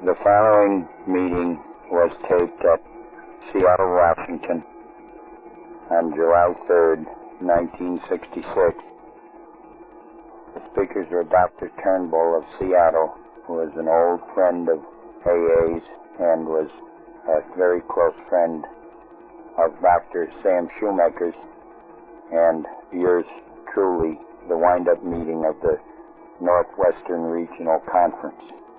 The following meeting was taped at Seattle, Washington on July 3rd, 1966. The speakers were Dr. Turnbull of Seattle, who was an old friend of AA's and was a very close friend of Dr. Sam Shoemaker's, and yours truly, the wind-up meeting of the Northwestern Regional Conference.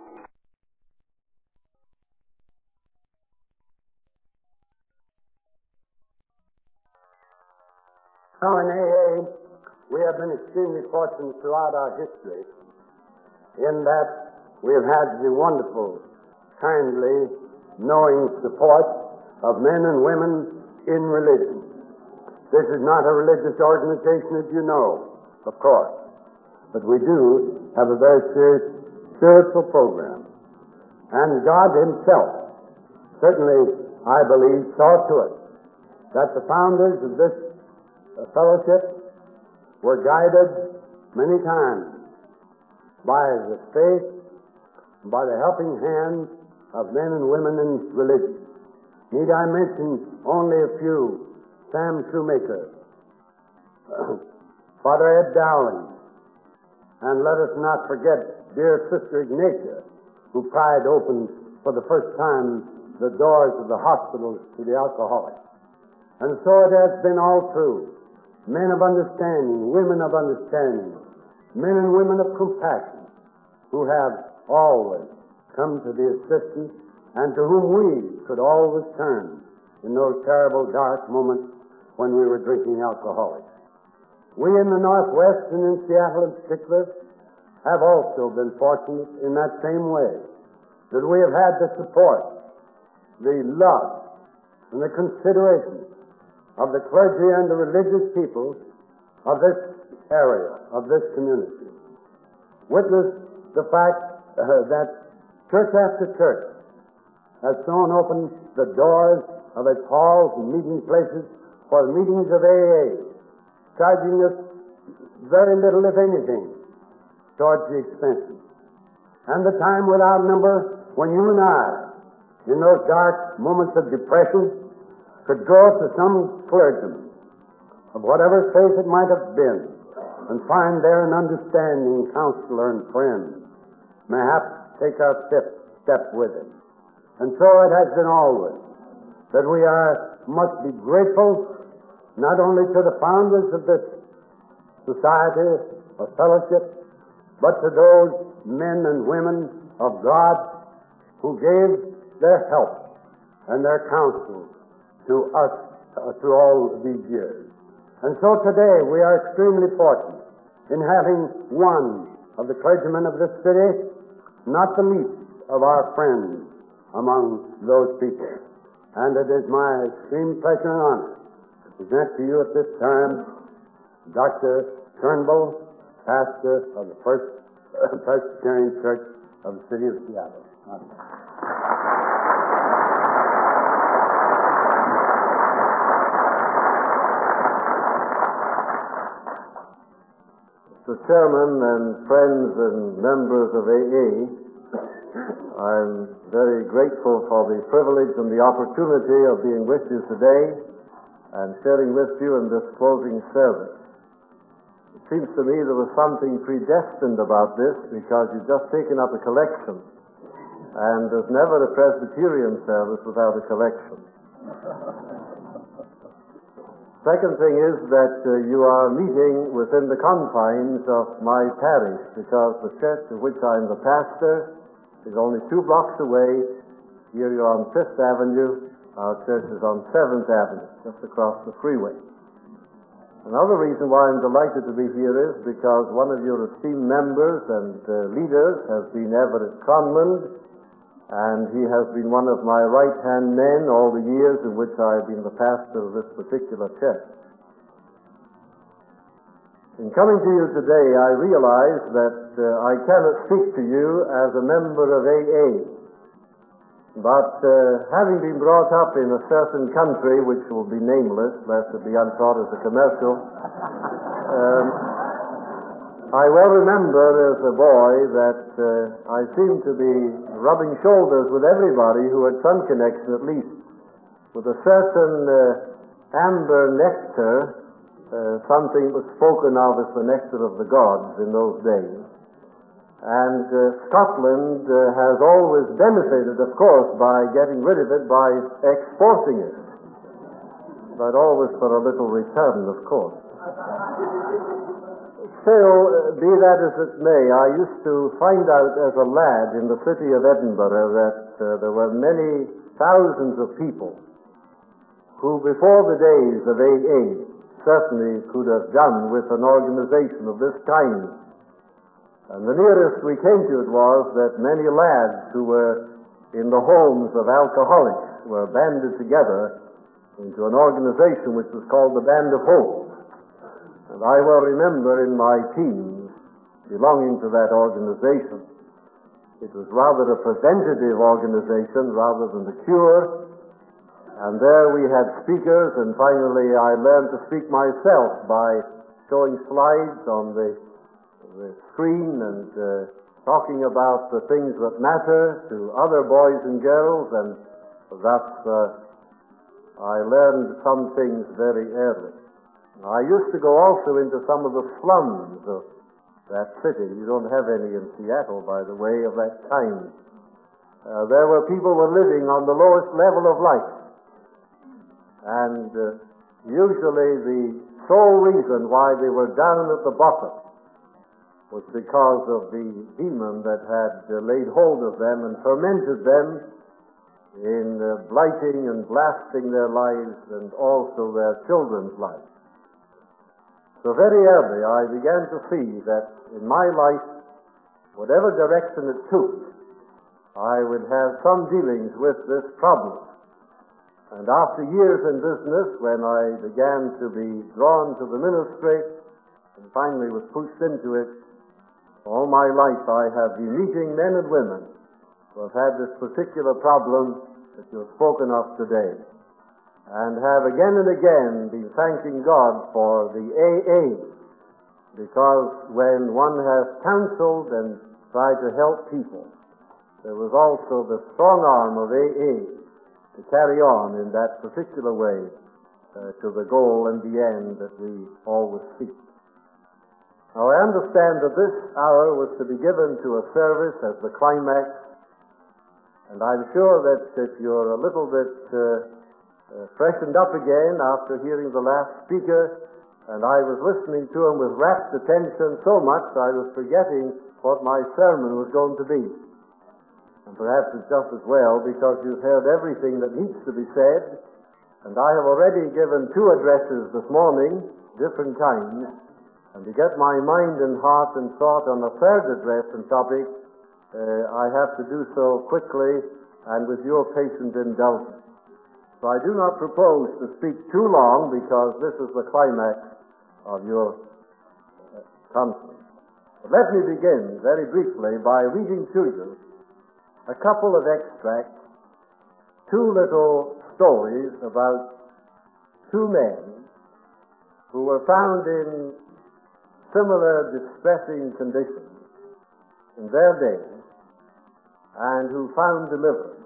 Now in AA, we have been extremely fortunate throughout our history in that we have had the wonderful, kindly, knowing support of men and women in religion. This is not a religious organization, as you know, of course, but we do have a very serious spiritual program. And God Himself, certainly, I believe, saw to it that the founders of this fellowship were guided many times by the faith, by the helping hand of men and women in religion. Need I mention only a few? Sam Shoemaker, Father Ed Dowling, and let us not forget dear Sister Ignatia, who pried open for the first time the doors of the hospitals to the alcoholics. And so it has been all through. Men of understanding, women of understanding, men and women of compassion, who have always come to the assistance and to whom we could always turn in those terrible dark moments when we were drinking alcoholics. We in the Northwest and in Seattle in particular have also been fortunate in that same way, that we have had the support, the love, and the consideration of the clergy and the religious people of this area, of this community. Witness the fact that church after church has thrown open the doors of its halls and meeting places for the meetings of AA, charging us very little, if anything, towards the expenses. And the time without number when you and I, in those dark moments of depression, could go to some clergyman of whatever faith it might have been and find there an understanding counselor and friend, mayhap take our fifth step with him. And so it has been always that we must be grateful not only to the founders of this society or fellowship, but to those men and women of God who gave their help and their counsel to us through all these years. And so today we are extremely fortunate in having one of the clergymen of this city, not the least of our friends among those people. And it is my extreme pleasure and honor to present to you at this time Dr. Turnbull, pastor of the First Presbyterian Church of the city of Seattle. Mr. Chairman and friends and members of AA, I'm very grateful for the privilege and the opportunity of being with you today and sharing with you in this closing service. It seems to me there was something predestined about this because you've just taken up a collection, and there's never a Presbyterian service without a collection. Second thing is that you are meeting within the confines of my parish, because the church of which I'm the pastor is only 2 blocks away. Here you're on 5th Avenue. Our church is on 7th Avenue, just across the freeway. Another reason why I'm delighted to be here is because one of your esteemed members and leaders has been Everett Conlon, and he has been one of my right-hand men all the years in which I have been the pastor of this particular church. In coming to you today, I realize that I cannot speak to you as a member of AA, but having been brought up in a certain country, which will be nameless, lest it be untaught as a commercial, I well remember as a boy that I seemed to be rubbing shoulders with everybody who had some connection, at least, with a certain amber nectar, something was spoken of as the nectar of the gods in those days. And Scotland has always benefited, of course, by getting rid of it, by exporting it. But always for a little return, of course. Still, be that as it may, I used to find out as a lad in the city of Edinburgh that there were many thousands of people who, before the days of AA, certainly could have done with an organization of this kind. And the nearest we came to it was that many lads who were in the homes of alcoholics were banded together into an organization which was called the Band of Hope. And I well remember in my teens belonging to that organization. It was rather a preventative organization rather than the cure. And there we had speakers, and finally I learned to speak myself by showing slides on the screen and talking about the things that matter to other boys and girls, and thus I learned some things very early. I used to go also into some of the slums of that city. You don't have any in Seattle, by the way, of that kind. There were people who were living on the lowest level of life. And usually the sole reason why they were down at the bottom was because of the demon that had laid hold of them and tormented them in blighting and blasting their lives and also their children's lives. So very early I began to see that in my life, whatever direction it took, I would have some dealings with this problem. And after years in business, when I began to be drawn to the ministry and finally was pushed into it, all my life I have been meeting men and women who have had this particular problem that you have spoken of today, and have again and again been thanking God for the AA, because when one has counseled and tried to help people, there was also the strong arm of AA to carry on in that particular way to the goal and the end that we always seek. Now, I understand that this hour was to be given to a service as the climax, and I'm sure that if you're a little bit freshened up again after hearing the last speaker, and I was listening to him with rapt attention so much I was forgetting what my sermon was going to be. And perhaps it's just as well, because you've heard everything that needs to be said, and I have already given 2 addresses this morning, different kinds, and to get my mind and heart and thought on a third address and topic, I have to do so quickly and with your patient indulgence. So I do not propose to speak too long, because this is the climax of your conference. But let me begin very briefly by reading to you a couple of extracts, 2 little stories about 2 men who were found in similar distressing conditions in their day and who found deliverance.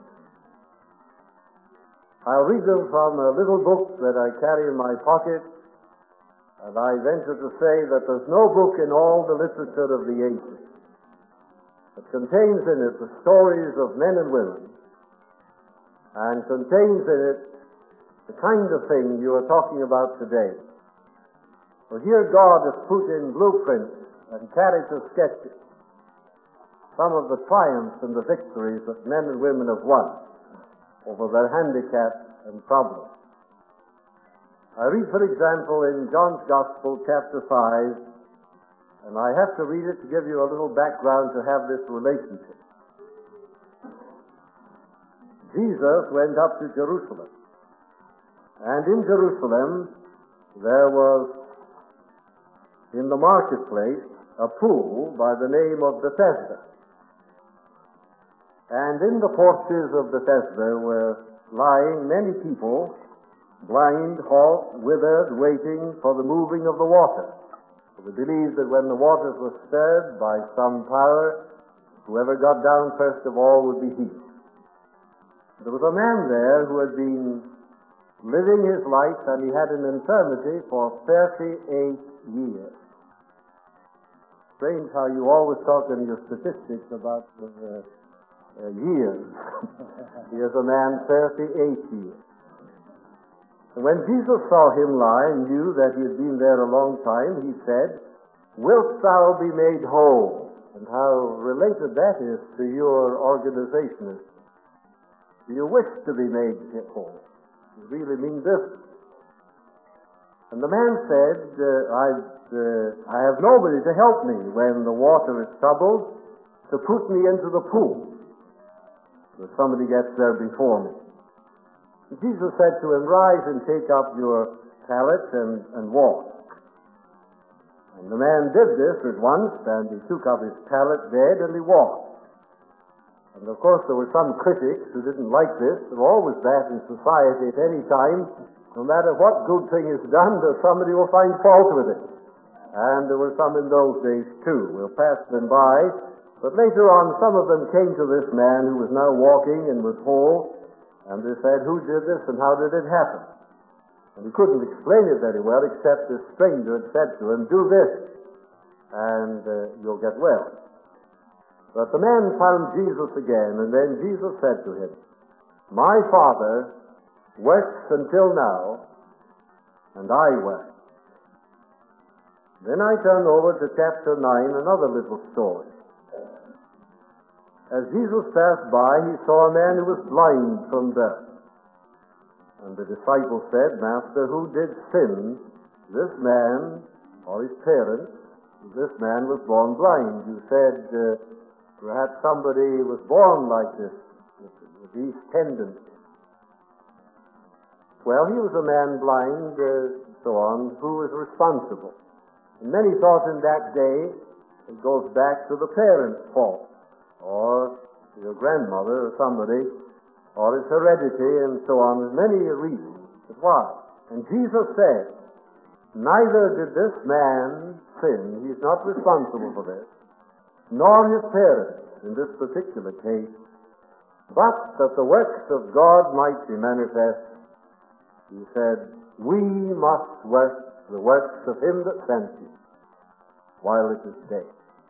I'll read them from a little book that I carry in my pocket, and I venture to say that there's no book in all the literature of the ages that contains in it the stories of men and women, and contains in it the kind of thing you are talking about today. For here God has put in blueprints and character sketches some of the triumphs and the victories that men and women have won over their handicaps and problems. I read, for example, in John's Gospel, chapter 5, and I have to read it to give you a little background to have this relationship. Jesus went up to Jerusalem, and in Jerusalem there was in the marketplace a pool by the name of Bethesda. And in the porches of Bethesda were lying many people, blind, halt, withered, waiting for the moving of the water. We believe that when the waters were stirred by some power, whoever got down first of all would be healed. There was a man there who had been living his life, and he had an infirmity for 38 years. Strange how you always talk in your statistics about years. Here's a man 38 years. And when Jesus saw him lie and knew that he had been there a long time, he said, "Wilt thou be made whole?" And how related that is to your organization. Do you wish to be made whole? You really mean business. And the man said, I have nobody to help me when the water is troubled to put me into the pool. So somebody gets there before me. Jesus said to him, "Rise and take up your pallet and walk." And the man did this at once, and he took up his pallet bed and he walked. And of course there were some critics who didn't like this. There always that in society at any time. No matter what good thing is done, somebody will find fault with it. And there were some in those days too. We'll pass them by. But later on, some of them came to this man who was now walking and was whole, and they said, "Who did this and how did it happen?" And he couldn't explain it very well, except this stranger had said to him, "Do this, and you'll get well." But the man found Jesus again, and then Jesus said to him, "My Father works until now, and I work." Then I turn over to chapter 9, another little story. As Jesus passed by, he saw a man who was blind from birth. And the disciples said, "Master, who did sin, this man or his parents? This man was born blind." You said, perhaps somebody was born like this, with these tendencies. Well, he was a man blind, so on, who was responsible. And many thought in that day it goes back to the parents' fault, or your grandmother or somebody, or it's heredity and so on. There's many reasons. But why? And Jesus said, neither did this man sin, he's not responsible for this, nor his parents in this particular case, but that the works of God might be manifest. He said, "We must work the works of him that sent you while it is day."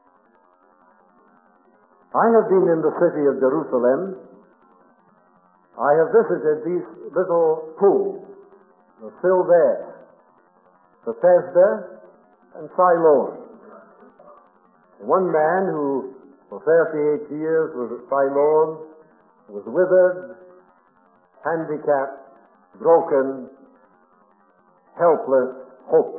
I have been in the city of Jerusalem. I have visited these little pools, the still there, Bethesda and Siloam. One man who for 38 years was at Siloam was withered, handicapped, broken, helpless, hopeless.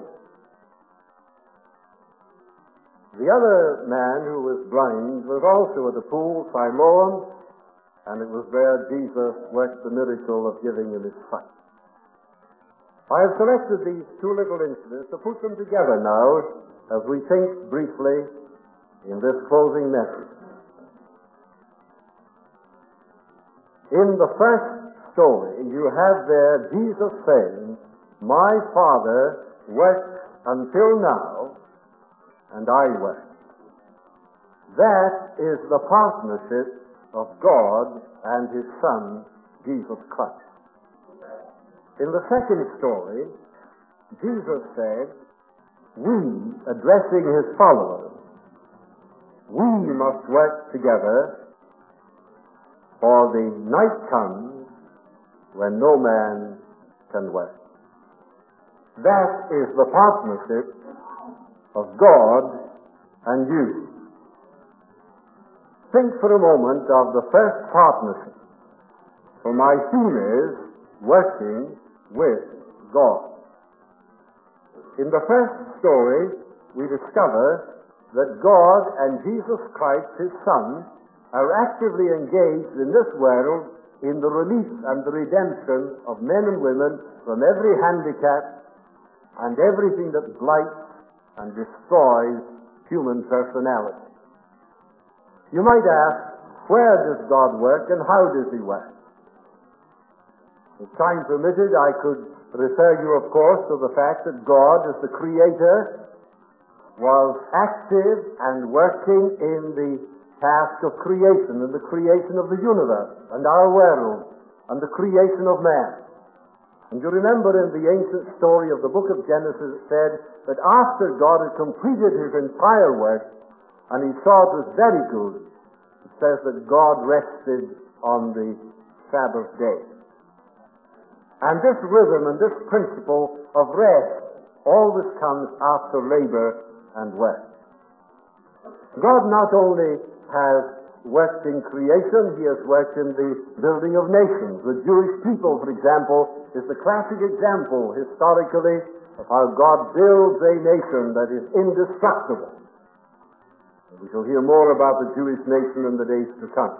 The other man who was blind was also at the pool, Siloam, and it was there Jesus worked the miracle of giving him his sight. I have selected these two little incidents to put them together now as we think briefly in this closing message. In the first story, you have there Jesus saying, "My Father works until now, and I work." That is the partnership of God and His Son, Jesus Christ. In the second story, Jesus said, we, addressing His followers, we must work together, for the night comes when no man can work. That is the partnership of God and you. Think for a moment of the first partnership. For my theme is working with God. In the first story, we discover that God and Jesus Christ, His Son, are actively engaged in this world in the release and the redemption of men and women from every handicap and everything that blights and destroys human personality. You might ask, where does God work and how does He work? If time permitted, I could refer you, of course, to the fact that God is the creator was active and working in the task of creation, and the creation of the universe, and our world, and the creation of man. And you remember in the ancient story of the book of Genesis, it said that after God had completed his entire work, and he saw it was very good, it says that God rested on the Sabbath day. And this rhythm and this principle of rest always comes after labor and work. God not only has worked in creation, he has worked in the building of nations. The Jewish people, for example, is the classic example historically of how God builds a nation that is indestructible. We shall hear more about the Jewish nation in the days to come.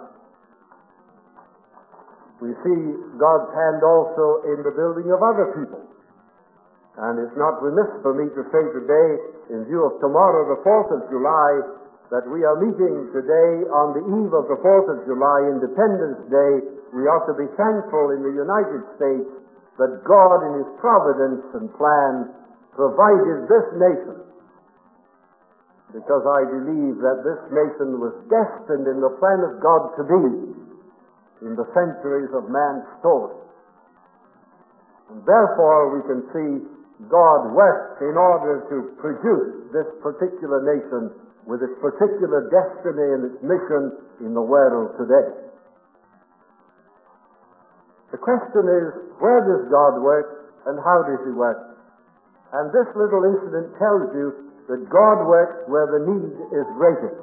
We see God's hand also in the building of other people. And it's not remiss for me to say today, in view of tomorrow, the 4th of July, that we are meeting today on the eve of the 4th of July, Independence Day. We ought to be thankful in the United States that God in his providence and plan provided this nation, because I believe that this nation was destined in the plan of God to be in the centuries of man's story. And therefore we can see God worked in order to produce this particular nation with its particular destiny and its mission in the world today. The question is, where does God work and how does he work? And this little incident tells you that God works where the need is greatest.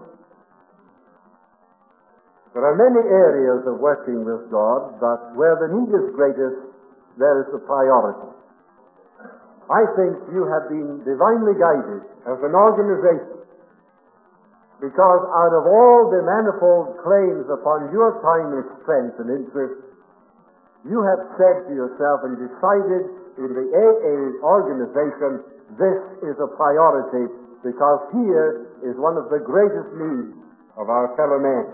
There are many areas of working with God, but where the need is greatest, there is the priority. I think you have been divinely guided as an organization, because out of all the manifold claims upon your time and strength and interest, you have said to yourself and decided in the AA organization, this is a priority, because here is one of the greatest needs of our fellow men.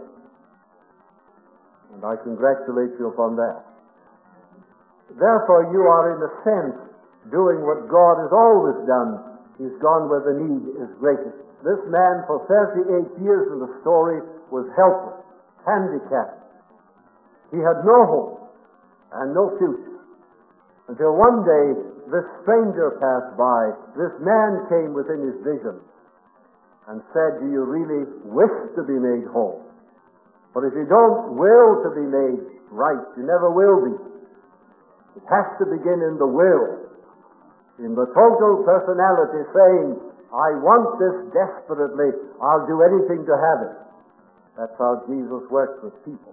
And I congratulate you upon that. Therefore, you are in a sense doing what God has always done. He's gone where the need is greatest. This man for 38 years in the story was helpless, handicapped. He had no hope and no future. Until one day, this stranger passed by. This man came within his vision and said, do you really wish to be made whole? For if you don't will to be made right, you never will be. It has to begin in the will, in the total personality saying, I want this desperately, I'll do anything to have it. That's how Jesus works with people.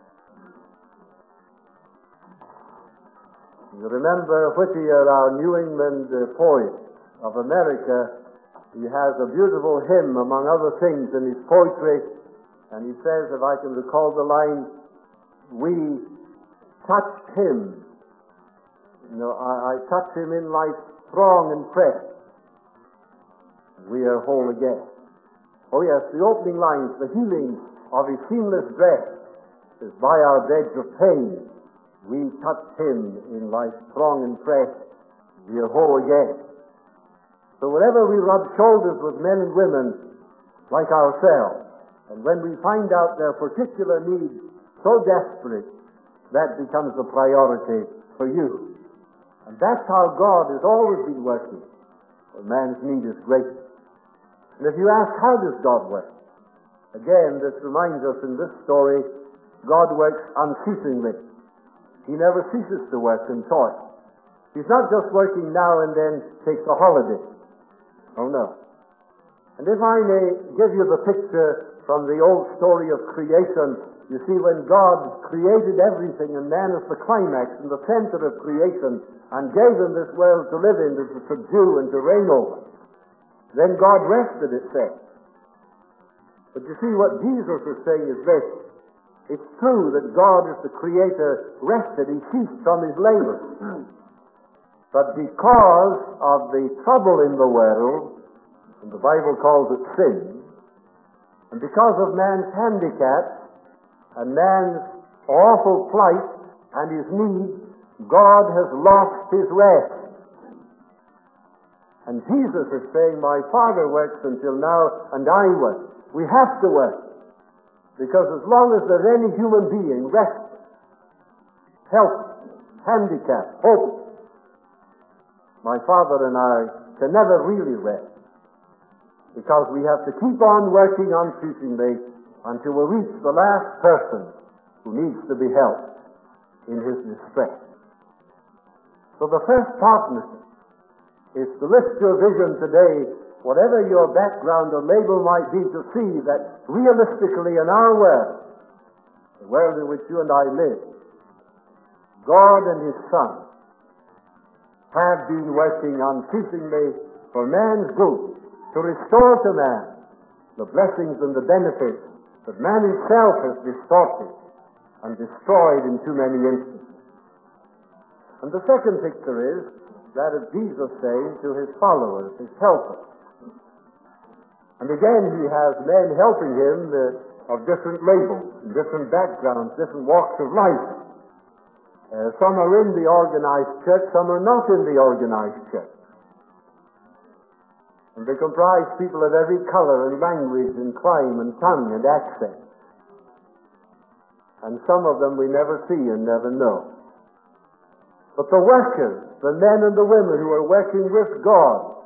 You remember Whittier, our New England poet of America. He has a beautiful hymn, among other things, in his poetry, and he says, if I can recall the line, we touched him. I touch him in life's throng and press. We are whole again. Oh yes, the opening lines, the healing of his seamless dress is by our beds of pain. We touched him in life's throng and press. We are whole again. So whenever we rub shoulders with men and women like ourselves, and when we find out their particular needs so desperate, that becomes the priority for you. And that's how God has always been working, where man's need is great. And if you ask, how does God work? Again, this reminds us in this story, God works unceasingly. He never ceases to work in toil. He's not just working now and then takes a holiday. Oh no. And if I may give you the picture from the old story of creation, you see, when God created everything and man is the climax and the center of creation and gave him this world to live in, to subdue and to reign over, then God rested, it says. But you see, what Jesus is saying is this. It's true that God is the Creator, rested, he ceased from his labor. But because of the trouble in the world, and the Bible calls it sin, and because of man's handicap and man's awful plight and his need, God has lost his rest. And Jesus is saying, my Father works until now, and I work. We have to work. Because as long as there's any human being restless, helpless, handicapped, hopeless, my Father and I can never really rest. Because we have to keep on working unceasingly until we reach the last person who needs to be helped in his distress. So the first partnership is to lift your vision today, whatever your background or label might be, to see that realistically in our world, the world in which you and I live, God and His Son have been working unceasingly for man's good, to restore to man the blessings and the benefits that man himself has distorted and destroyed in too many instances. And the second picture is that of Jesus saying to His followers, His helpers. And again He has men helping Him of different labels, different backgrounds, different walks of life. Some are in the organized church, some are not in the organized church. And they comprise people of every color and language and clime and tongue and accent. And some of them we never see and never know. But the workers, the men and the women who are working with God,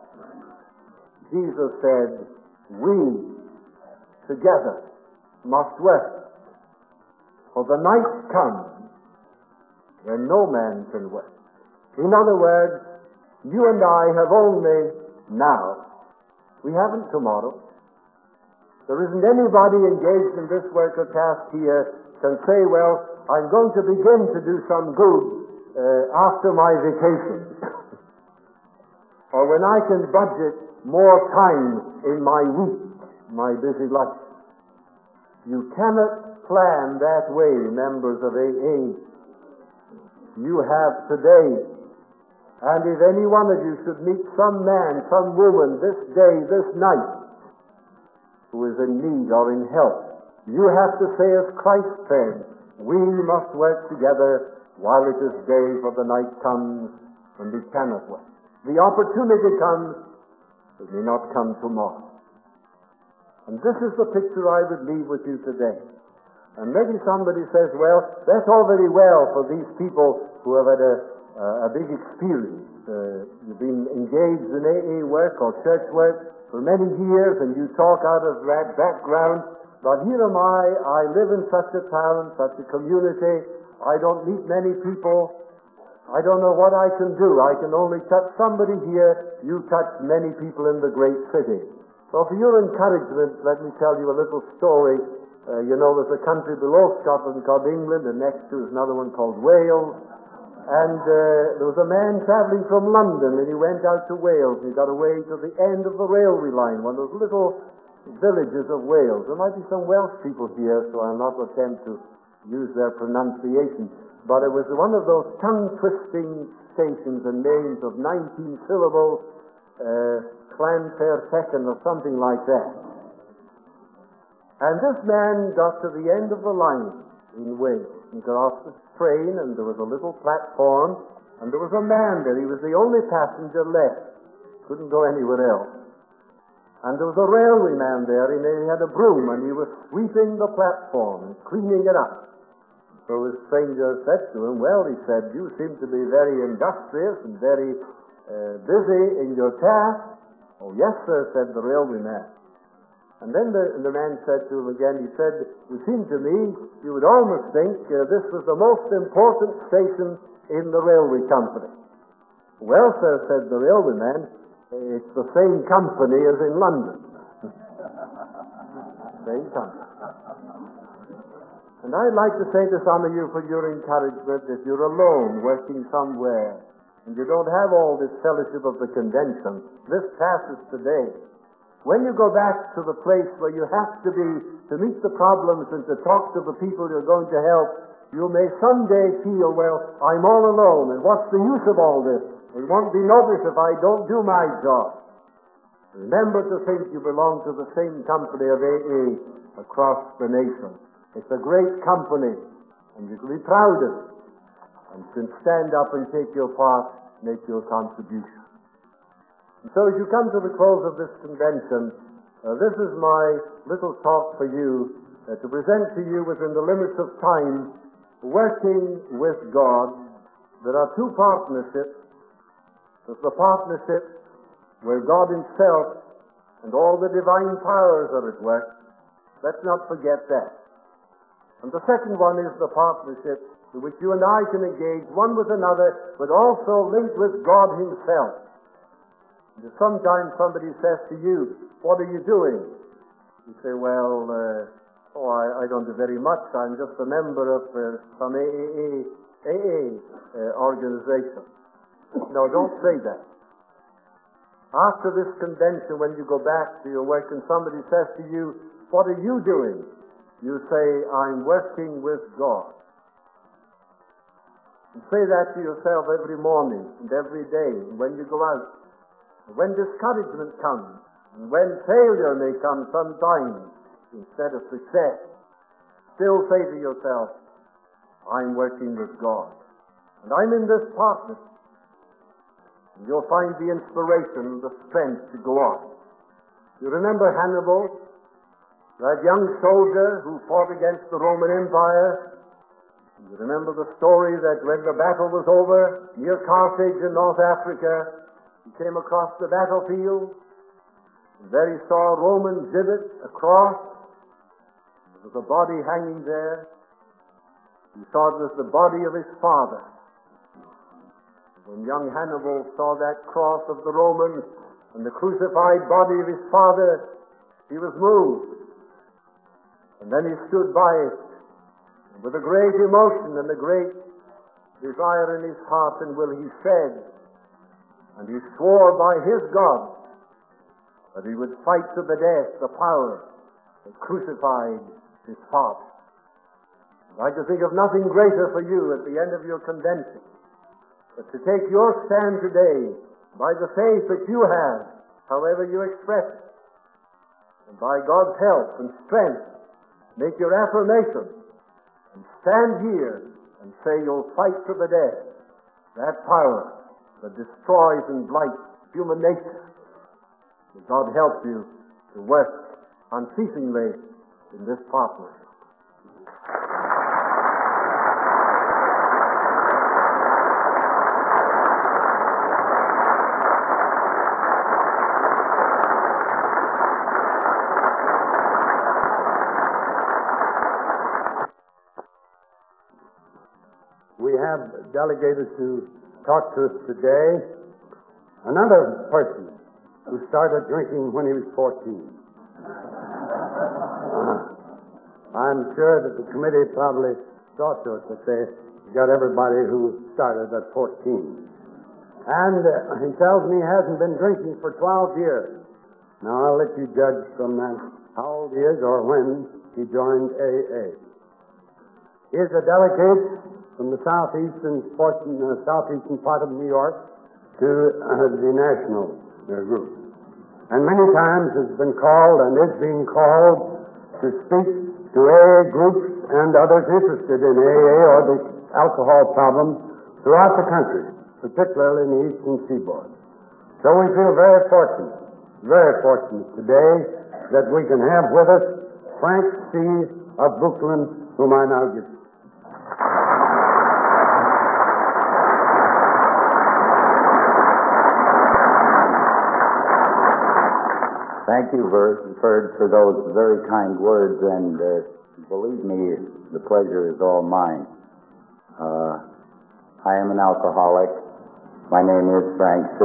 Jesus said, we together must work. For the night comes when no man can work. In other words, you and I have only now. We haven't tomorrow. There isn't anybody engaged in this work or task here can say, well, I'm going to begin to do some good after my vacation. Or when I can budget more time in my week, my busy life. You cannot plan that way, members of AA. You have today. And if any one of you should meet some man, some woman this day, this night, who is in need or in help, you have to say as Christ said, we must work together while it is day, for the night comes when we cannot work. The opportunity comes, it may not come tomorrow. And this is the picture I would leave with you today. And maybe somebody says, well, that's all very well for these people who have had a big experience. You've been engaged in AA work or church work for many years, and you talk out of that background. But here am I live in such a town, such a community. I don't meet many people. I don't know what I can do. I can only touch somebody here. You touch many people in the great city. So for your encouragement, let me tell you a little story. There's a country below Scotland called England, and next to is another one called Wales. And there was a man traveling from London, and he went out to Wales. He got away to the end of the railway line, one of those little villages of Wales. There might be some Welsh people here, so I'll not attempt to use their pronunciation. But it was one of those tongue-twisting stations and names of 19 syllables, Llanfairpwllgwyn or something like that. And this man got to the end of the line in Wales. He got off the train, and there was a little platform, and there was a man there. He was the only passenger left. Couldn't go anywhere else. And there was a railway man there, and he had a broom, and he was sweeping the platform and cleaning it up. So the stranger said to him, well, he said, you seem to be very industrious and very busy in your task. Oh, yes, sir, said the railway man. And then the man said to him again, he said, it seemed to me, you would almost think this was the most important station in the railway company. Well, sir, said the railway man, it's the same company as in London. Same company. And I'd like to say to some of you for your encouragement, if you're alone working somewhere, and you don't have all this fellowship of the convention, this passes today. When you go back to the place where you have to be to meet the problems and to talk to the people you're going to help, you may someday feel, well, I'm all alone, and what's the use of all this? It won't be noticed if I don't do my job. Remember to think you belong to the same company of AA across the nation. It's a great company, and you can be proud of it, and you can stand up and take your part, make your contribution. And so as you come to the close of this convention, this is my little talk for you to present to you within the limits of time, working with God. There are two partnerships. There's the partnership where God Himself and all the divine powers are at work. Let's not forget that. And the second one is the partnership in which you and I can engage one with another, but also linked with God Himself. And if sometimes somebody says to you, "What are you doing?" You say, "Well, I don't do very much. I'm just a member of some AA organization." No, don't say that. After this convention, when you go back to your work and somebody says to you, "What are you doing?" you say, "I'm working with God." And say that to yourself every morning and every day, and when you go out. And when discouragement comes, and when failure may come sometimes instead of success, still say to yourself, "I'm working with God. And I'm in this partnership." And you'll find the inspiration, the strength to go on. You remember Hannibal, that young soldier who fought against the Roman Empire? You remember the story that when the battle was over, near Carthage in North Africa, he came across the battlefield, and there he saw a Roman gibbet, a cross. There was a body hanging there. He saw it was the body of his father. When young Hannibal saw that cross of the Romans and the crucified body of his father, he was moved. And then he stood by it with a great emotion and a great desire in his heart and will. He said, and he swore by his God that he would fight to the death the power that crucified his father. I can think of nothing greater for you at the end of your convention but to take your stand today by the faith that you have, however you express it, and by God's help and strength, make your affirmation and stand here and say you'll fight to the death that power that destroys and blights human nature. May God help you to work unceasingly in this partnership. We have delegated to talk to us today another person who started drinking when he was 14. I'm sure that the committee probably thought to it that they got everybody who started at 14. And he tells me he hasn't been drinking for 12 years. Now, I'll let you judge from that how old he is or when he joined AA. He is a delegate from the southeastern part of New York to the national group. And many times has been called and is being called to speak to AA groups and others interested in AA or the alcohol problem throughout the country, particularly in the eastern seaboard. So we feel very fortunate today that we can have with us Frank C. of Brooklyn, whom I now give. Thank you, Ferd, for those very kind words, and believe me, the pleasure is all mine. I am an alcoholic. My name is Frank C.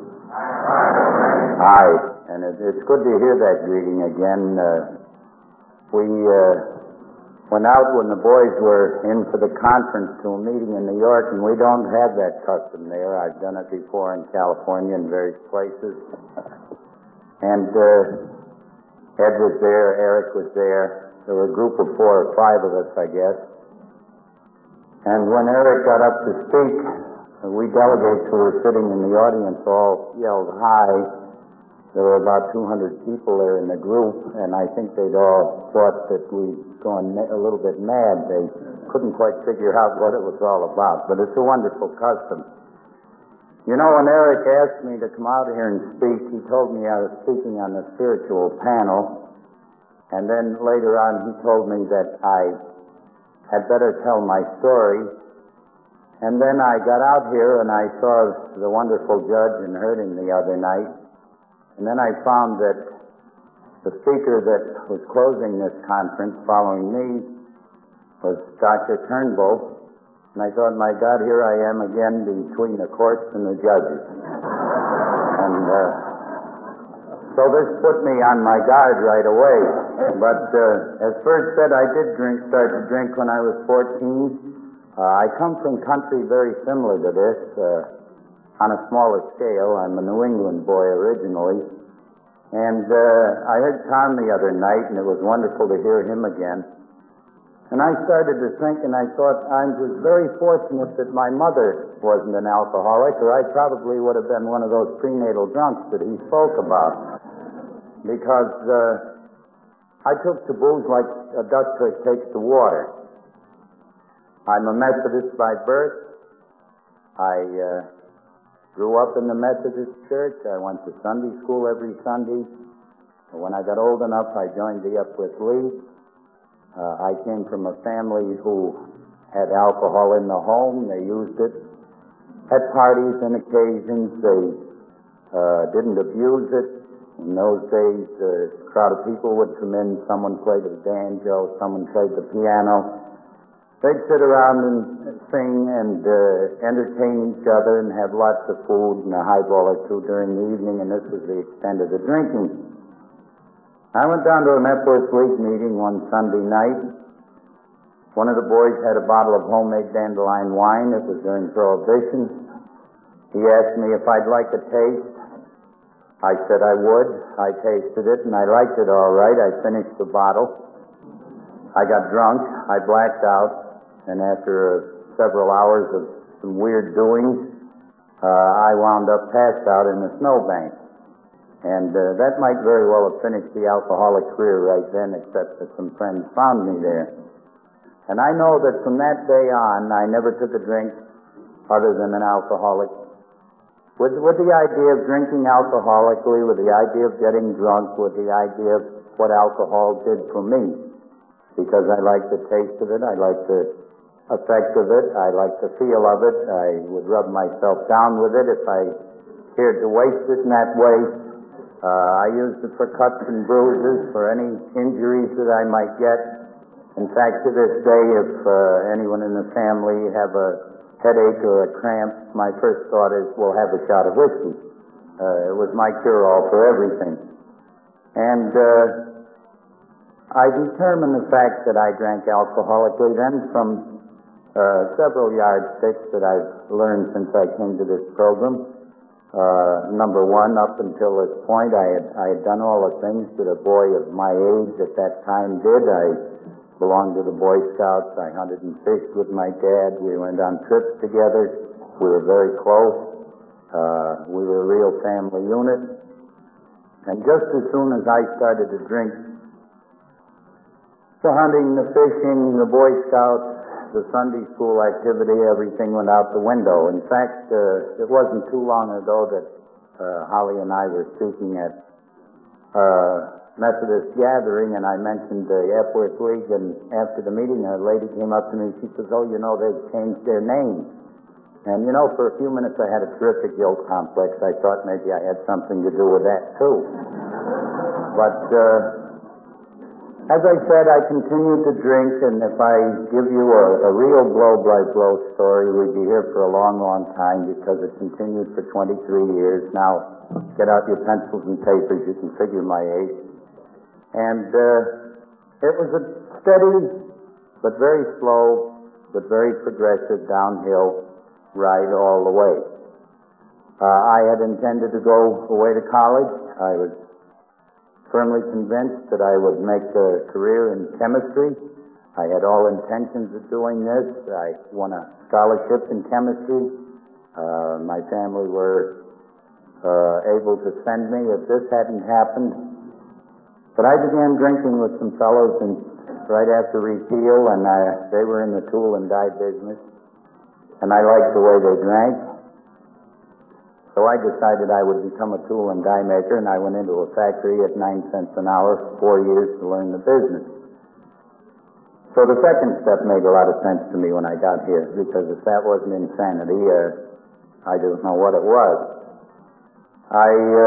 Hi, and it's good to hear that greeting again. We went out when the boys were in for the conference to a meeting in New York, and we don't have that custom there. I've done it before in California in various places. And Ed was there, Eric was there. There were a group of 4 or 5 of us, I guess. And when Eric got up to speak, we delegates who were sitting in the audience all yelled hi. There were about 200 people there in the group, and I think they'd all thought that we'd gone a little bit mad. They couldn't quite figure out what it was all about, but it's a wonderful custom. You know, when Eric asked me to come out here and speak, he told me I was speaking on the spiritual panel, and then later on he told me that I had better tell my story. And then I got out here and I saw the wonderful judge and heard him the other night, and then I found that the speaker that was closing this conference following me was Dr. Turnbull. And I thought, my God, here I am again between the courts and the judges. And so this put me on my guard right away. But as first said, I did start to drink when I was 14. I come from country very similar to this, on a smaller scale. I'm a New England boy originally. And I heard Tom the other night, and it was wonderful to hear him again. And I started to think, and I thought I was very fortunate that my mother wasn't an alcoholic, or I probably would have been one of those prenatal drunks that he spoke about. Because I took to booze like a duck takes to water. I'm a Methodist by birth. I grew up in the Methodist church. I went to Sunday school every Sunday. When I got old enough, I joined the Epworth League. I came from a family who had alcohol in the home. They used it at parties and occasions. They didn't abuse it. In those days, a crowd of people would come in. Someone played the banjo, someone played the piano. They'd sit around and sing and entertain each other and have lots of food and a highball or two during the evening, and this was the extent of the drinking. I went down to an Epworth League meeting one Sunday night. One of the boys had a bottle of homemade dandelion wine. It was during Prohibition. He asked me if I'd like a taste. I said I would. I tasted it, and I liked it all right. I finished the bottle. I got drunk. I blacked out, and after several hours of some weird doings, I wound up passed out in the snowbank. And that might very well have finished the alcoholic career right then, except that some friends found me there. And I know that from that day on, I never took a drink other than an alcoholic. With the idea of drinking alcoholically, with the idea of getting drunk, with the idea of what alcohol did for me. Because I like the taste of it, I like the effect of it, I like the feel of it. I would rub myself down with it if I cared to waste it in that way. I used it for cuts and bruises, for any injuries that I might get. In fact, to this day, if anyone in the family have a headache or a cramp, my first thought is, we'll have a shot of whiskey. It was my cure-all for everything. And I determined the fact that I drank alcoholically then from several yardsticks that I've learned since I came to this program. Number one, up until this point, I had done all the things that a boy of my age at that time did. I belonged to the Boy Scouts. I hunted and fished with my dad. We went on trips together. We were very close. We were a real family unit. And just as soon as I started to drink, the hunting, the fishing, the Boy Scouts, the Sunday school activity, everything went out the window. In fact, it wasn't too long ago that Holly and I were speaking at Methodist gathering, and I mentioned the Epworth League, and after the meeting, a lady came up to me. She says, "Oh, you know, they've changed their name." And, you know, for a few minutes I had a terrific guilt complex. I thought maybe I had something to do with that, too. But as I said, I continued to drink, and if I give you a real blow-by-blow story, we'd be here for a long, long time, because it continued for 23 years. Now, get out your pencils and papers, you can figure my age. And it was a steady, but very slow, but very progressive downhill ride all the way. I had intended to go away to college. I was firmly convinced that I would make a career in chemistry. I had all intentions of doing this. I won a scholarship in chemistry. My family were able to send me if this hadn't happened. But I began drinking with some fellows right after repeal, and they were in the tool and die business. And I liked the way they drank. So I decided I would become a tool and die maker, and I went into a factory at 9 cents an hour for 4 years to learn the business. So the second step made a lot of sense to me when I got here, because if that wasn't insanity, I don't know what it was. I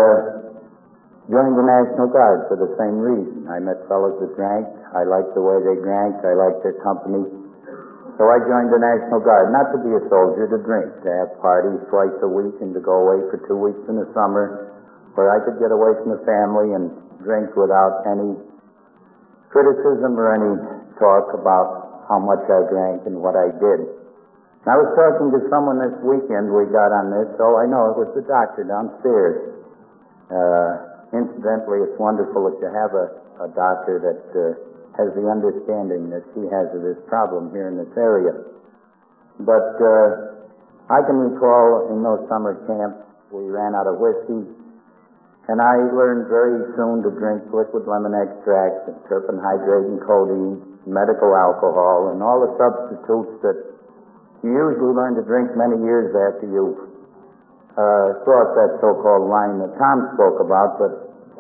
joined the National Guard for the same reason. I met fellows that drank. I liked the way they drank. I liked their company. So I joined the National Guard, not to be a soldier, to drink, to have parties twice a week and to go away for 2 weeks in the summer where I could get away from the family and drink without any criticism or any talk about how much I drank and what I did. And I was talking to someone this weekend, we got on this, so I know it was the doctor downstairs. Incidentally, it's wonderful that you have a doctor that has the understanding that she has of this problem here in this area. But I can recall in those summer camps, we ran out of whiskey, and I learned very soon to drink liquid lemon extract and terpene hydrate and codeine, medical alcohol, and all the substitutes that you usually learn to drink many years after you cross that so-called line that Tom spoke about. But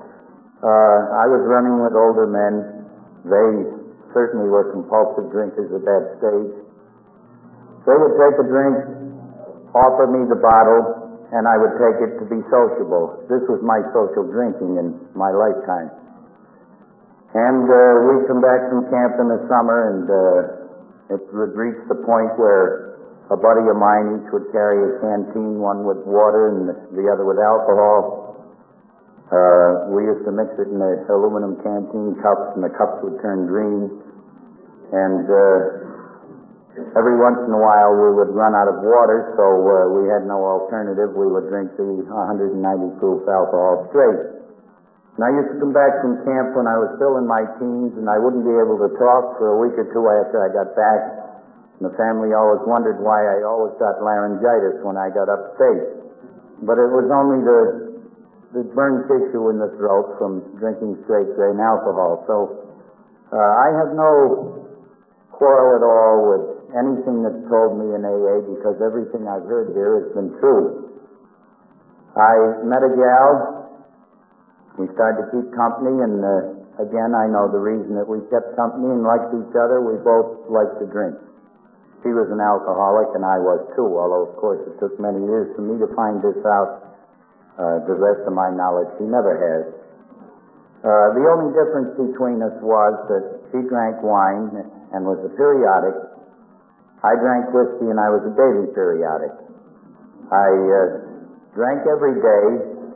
I was running with older men. They certainly were compulsive drinkers at that stage. They would take a drink, offer me the bottle, and I would take it to be sociable. This was my social drinking in my lifetime. And we'd come back from camp in the summer, and it would reach the point where a buddy of mine each would carry a canteen, one with water and the other with alcohol. We used to mix it in the aluminum canteen cups, and the cups would turn green. And every once in a while we would run out of water, so we had no alternative. We would drink the 190 proof alcohol straight. And I used to come back from camp when I was still in my teens, and I wouldn't be able to talk for a week or two after I got back. And the family always wondered why I always got laryngitis when I got upstate. But it was only the burned tissue in the throat from drinking straight grain alcohol. So I have no quarrel at all with anything that's told me in AA, because everything I've heard here has been true. I met a gal. We started to keep company, and again, I know the reason that we kept company and liked each other. We both liked to drink. She was an alcoholic, and I was too, although, of course, it took many years for me to find this out. The rest of my knowledge she never has. The only difference between us was that she drank wine and was a periodic. I drank whiskey and I was a daily periodic. I drank every day.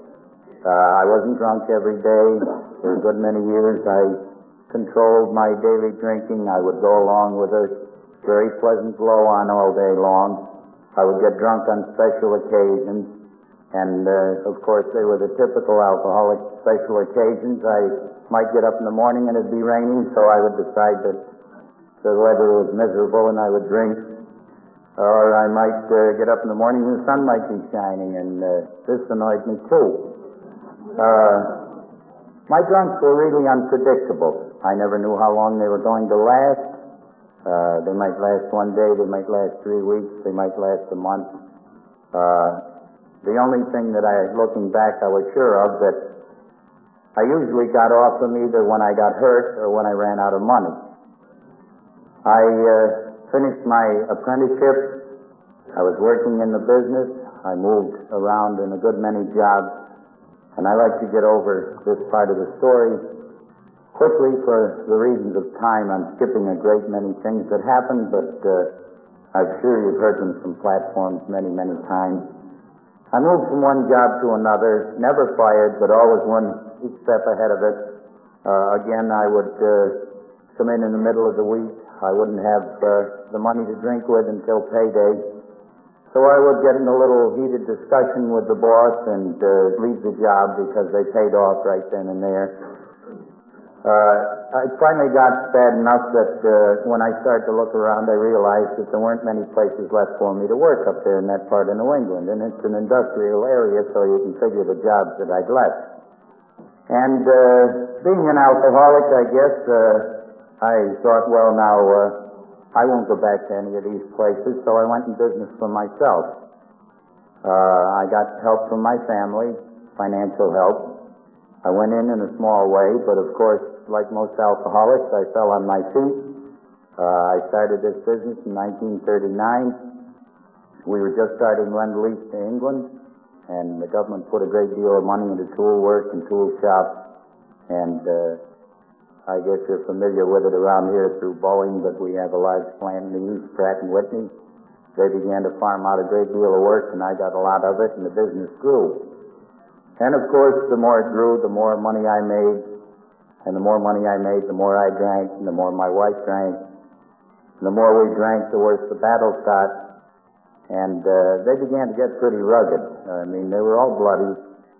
I wasn't drunk every day. For a good many years I controlled my daily drinking. I would go along with her. Very pleasant blow on all day long. I would get drunk on special occasions. And, of course, they were the typical alcoholic special occasions. I might get up in the morning and it'd be raining, so I would decide that the weather was miserable and I would drink. Or I might get up in the morning and the sun might be shining, and this annoyed me too. My drunks were really unpredictable. I never knew how long they were going to last. They might last one day, they might last 3 weeks, they might last a month. The only thing that looking back, I was sure of, that I usually got off them either when I got hurt or when I ran out of money. I finished my apprenticeship. I was working in the business. I moved around in a good many jobs. And I like to get over this part of the story quickly for the reasons of time. I'm skipping a great many things that happened, but I'm sure you've heard them from platforms many, many times. I moved from one job to another, never fired, but always one step ahead of it. Again, I would come in the middle of the week. I wouldn't have the money to drink with until payday. So I would get in a little heated discussion with the boss and leave the job because they paid off right then and there. I finally got bad enough that when I started to look around, I realized that there weren't many places left for me to work up there in that part of New England. And it's an industrial area, so you can figure the jobs that I'd left. And being an alcoholic, I guess, I thought, well, now, I won't go back to any of these places, so I went in business for myself. I got help from my family, financial help. I went in a small way, but of course, like most alcoholics, I fell on my feet. I started this business in 1939. We were just starting Lend-Lease to England, and the government put a great deal of money into tool work and tool shops, and I guess you're familiar with it around here through Boeing, but we have a large plant in the East, Pratt & Whitney. They began to farm out a great deal of work, and I got a lot of it, and the business grew. And, of course, the more it grew, the more money I made, and the more money I made, the more I drank, and the more my wife drank. And the more we drank, the worse the battles got, and they began to get pretty rugged. I mean, they were all bloody.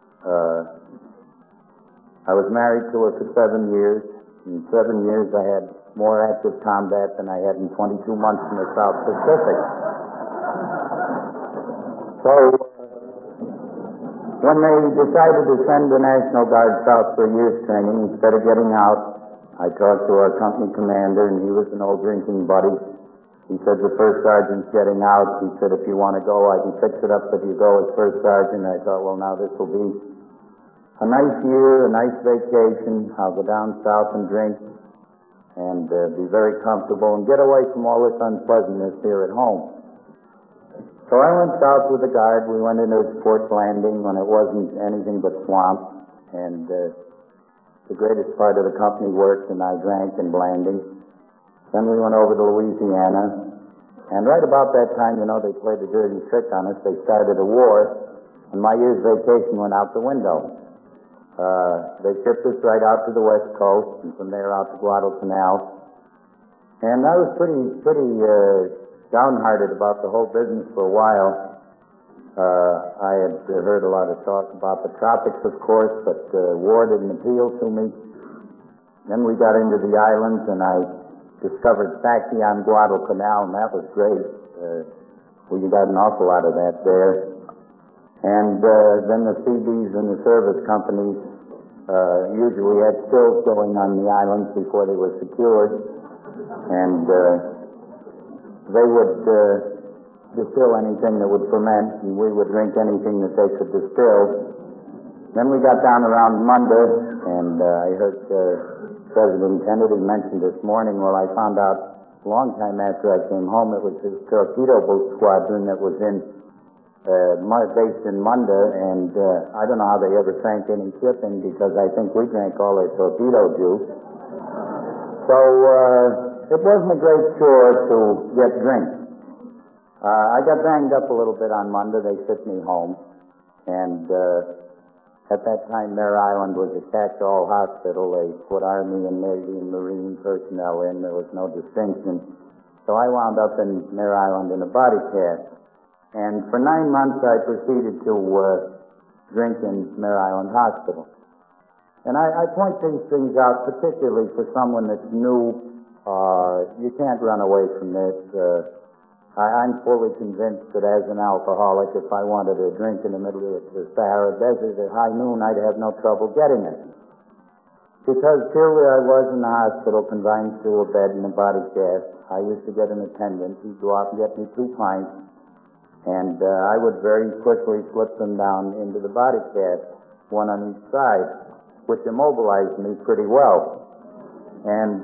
I was married to her for 7 years. In 7 years, I had more active combat than I had in 22 months in the South Pacific. So, when they decided to send the National Guard south for a year's training, instead of getting out, I talked to our company commander, and he was an old drinking buddy. He said, the first sergeant's getting out. He said, if you want to go, I can fix it up if you go as first sergeant. I thought, well, now this will be a nice year, a nice vacation. I'll go down south and drink and be very comfortable and get away from all this unpleasantness here at home. So I went south with the Guard. We went into Fort Landing when it wasn't anything but swamp, and the greatest part of the company worked, and I drank in Blanding. Then we went over to Louisiana, and right about that time, you know, they played a dirty trick on us. They started a war, and my year's vacation went out the window. They shipped us right out to the West Coast, and from there out to Guadalcanal. And I was pretty downhearted about the whole business for a while. I had heard a lot of talk about the tropics, of course, but war didn't appeal to me. Then we got into the islands, and I discovered Sac-Y on Guadalcanal, and that was great. We got an awful lot of that there. And then the CBs and the service companies usually had stills going on the islands before they were secured, and they would distill anything that would ferment, and we would drink anything that they could distill. Then we got down around Munda, and I heard President Kennedy mention this morning. Well, I found out a long time after I came home it was his torpedo boat squadron that was based in Munda, and I don't know how they ever sank any shipping, because I think we drank all their torpedo juice. So it wasn't a great chore to get drink. I got banged up a little bit on Munda. They sent me home, and at that time Mare Island was a catch-all hospital. They put Army and Navy and Marine personnel in. There was no distinction. So I wound up in Mare Island in a body cast. And for 9 months I proceeded to drink in Mare Island Hospital. And I point these things out particularly for someone that's new. You can't run away from this. I'm fully convinced that as an alcoholic, if I wanted a drink in the middle of the Sahara Desert at high noon, I'd have no trouble getting it. Because here I was in the hospital, confined to a bed in a body cast. I used to get an attendant. He'd go out and get me 2 pints, and I would very quickly slip them down into the body cast, one on each side, which immobilized me pretty well. And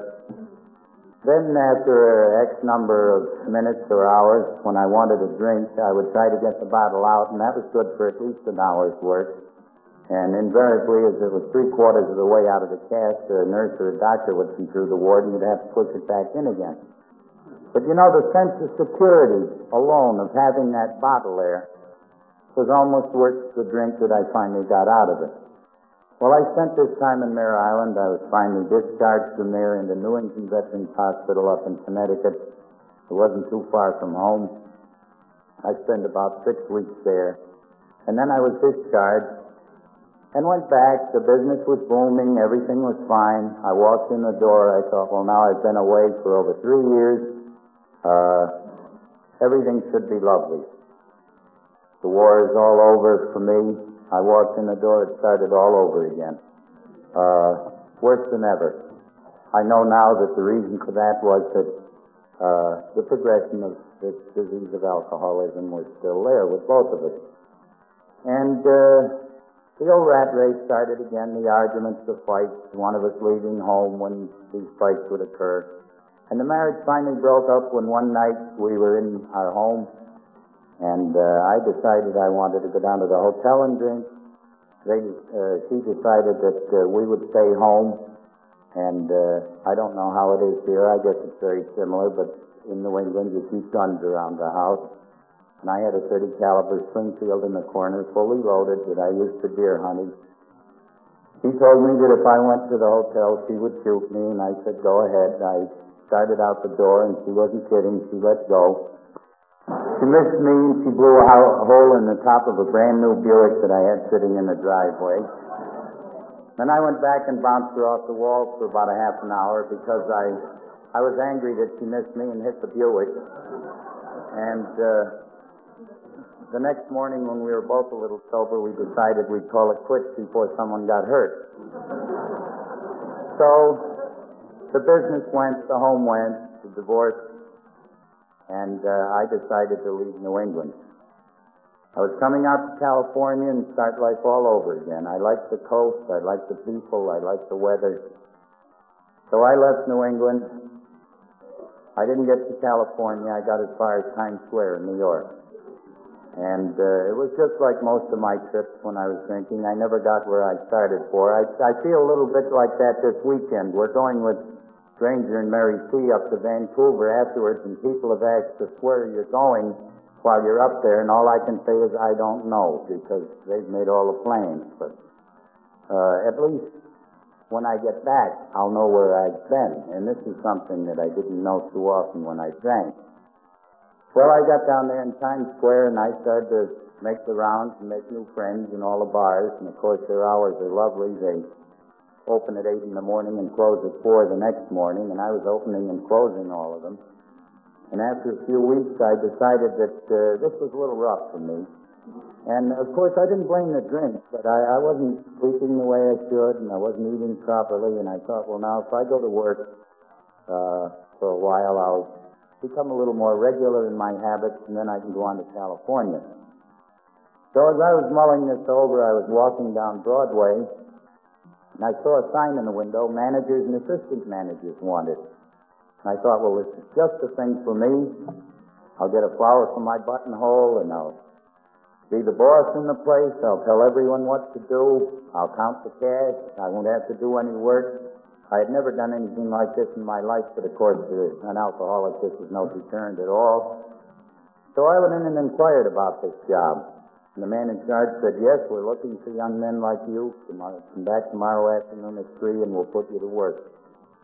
then after X number of minutes or hours, when I wanted a drink, I would try to get the bottle out, and that was good for at least an hour's work. And invariably, as it was 3/4 of the way out of the cast, a nurse or a doctor would come through the ward, and you'd have to push it back in again. But you know, the sense of security alone of having that bottle there was almost worth the drink that I finally got out of it. Well, I spent this time in Mare Island. I was finally discharged from there into Newington Veterans Hospital up in Connecticut. It wasn't too far from home. I spent about 6 weeks there. And then I was discharged and went back. The business was booming. Everything was fine. I walked in the door. I thought, well, now I've been away for over 3 years. Everything should be lovely. The war is all over for me. I walked in the door, it started all over again. Worse than ever. I know now that the reason for that was that the progression of this disease of alcoholism was still there with both of us. And the old rat race started again, the arguments, the fights, one of us leaving home when these fights would occur. And the marriage finally broke up when one night we were in our home, and I decided I wanted to go down to the hotel and drink. She decided that we would stay home, and I don't know how it is here. I guess it's very similar, but in New England you keep guns around the house. And I had a .30 caliber Springfield in the corner, fully loaded, that I used for deer hunting. She told me that if I went to the hotel, she would shoot me, and I said, go ahead. I started out the door, and she wasn't kidding. She let go. She missed me, and she blew a hole in the top of a brand-new Buick that I had sitting in the driveway. Then I went back and bounced her off the wall for about a half an hour because I was angry that she missed me and hit the Buick. And the next morning, when we were both a little sober, we decided we'd call it quits before someone got hurt. So the business went, the home went, the divorce, and I decided to leave New England. I was coming out to California and start life all over again. I liked the coast, I liked the people, I liked the weather. So I left New England. I didn't get to California. I got as far as Times Square in New York. And it was just like most of my trips when I was drinking. I never got where I started for. I feel a little bit like that this weekend. We're going with Granger and Mary C. up to Vancouver afterwards, and people have asked us where you're going while you're up there, and all I can say is I don't know, because they've made all the plans. But at least when I get back, I'll know where I've been. And this is something that I didn't know too often when I drank. Well, I got down there in Times Square, and I started to make the rounds and make new friends in all the bars. And, of course, their hours are lovely. They open at 8 in the morning and close at 4 the next morning, and I was opening and closing all of them. And after a few weeks, I decided that this was a little rough for me. And, of course, I didn't blame the drink, but I wasn't sleeping the way I should, and I wasn't eating properly, and I thought, well, now, if I go to work for a while, I'll become a little more regular in my habits, and then I can go on to California. So as I was mulling this over, I was walking down Broadway, and I saw a sign in the window, managers and assistant managers wanted. And I thought, well, this is just the thing for me. I'll get a flower from my buttonhole, and I'll be the boss in the place. I'll tell everyone what to do. I'll count the cash. I won't have to do any work. I had never done anything like this in my life, but of course, to an alcoholic, this was no deterrent at all. So I went in and inquired about this job. And the man in charge said, yes, we're looking for young men like you. Come back tomorrow afternoon at 3 and we'll put you to work.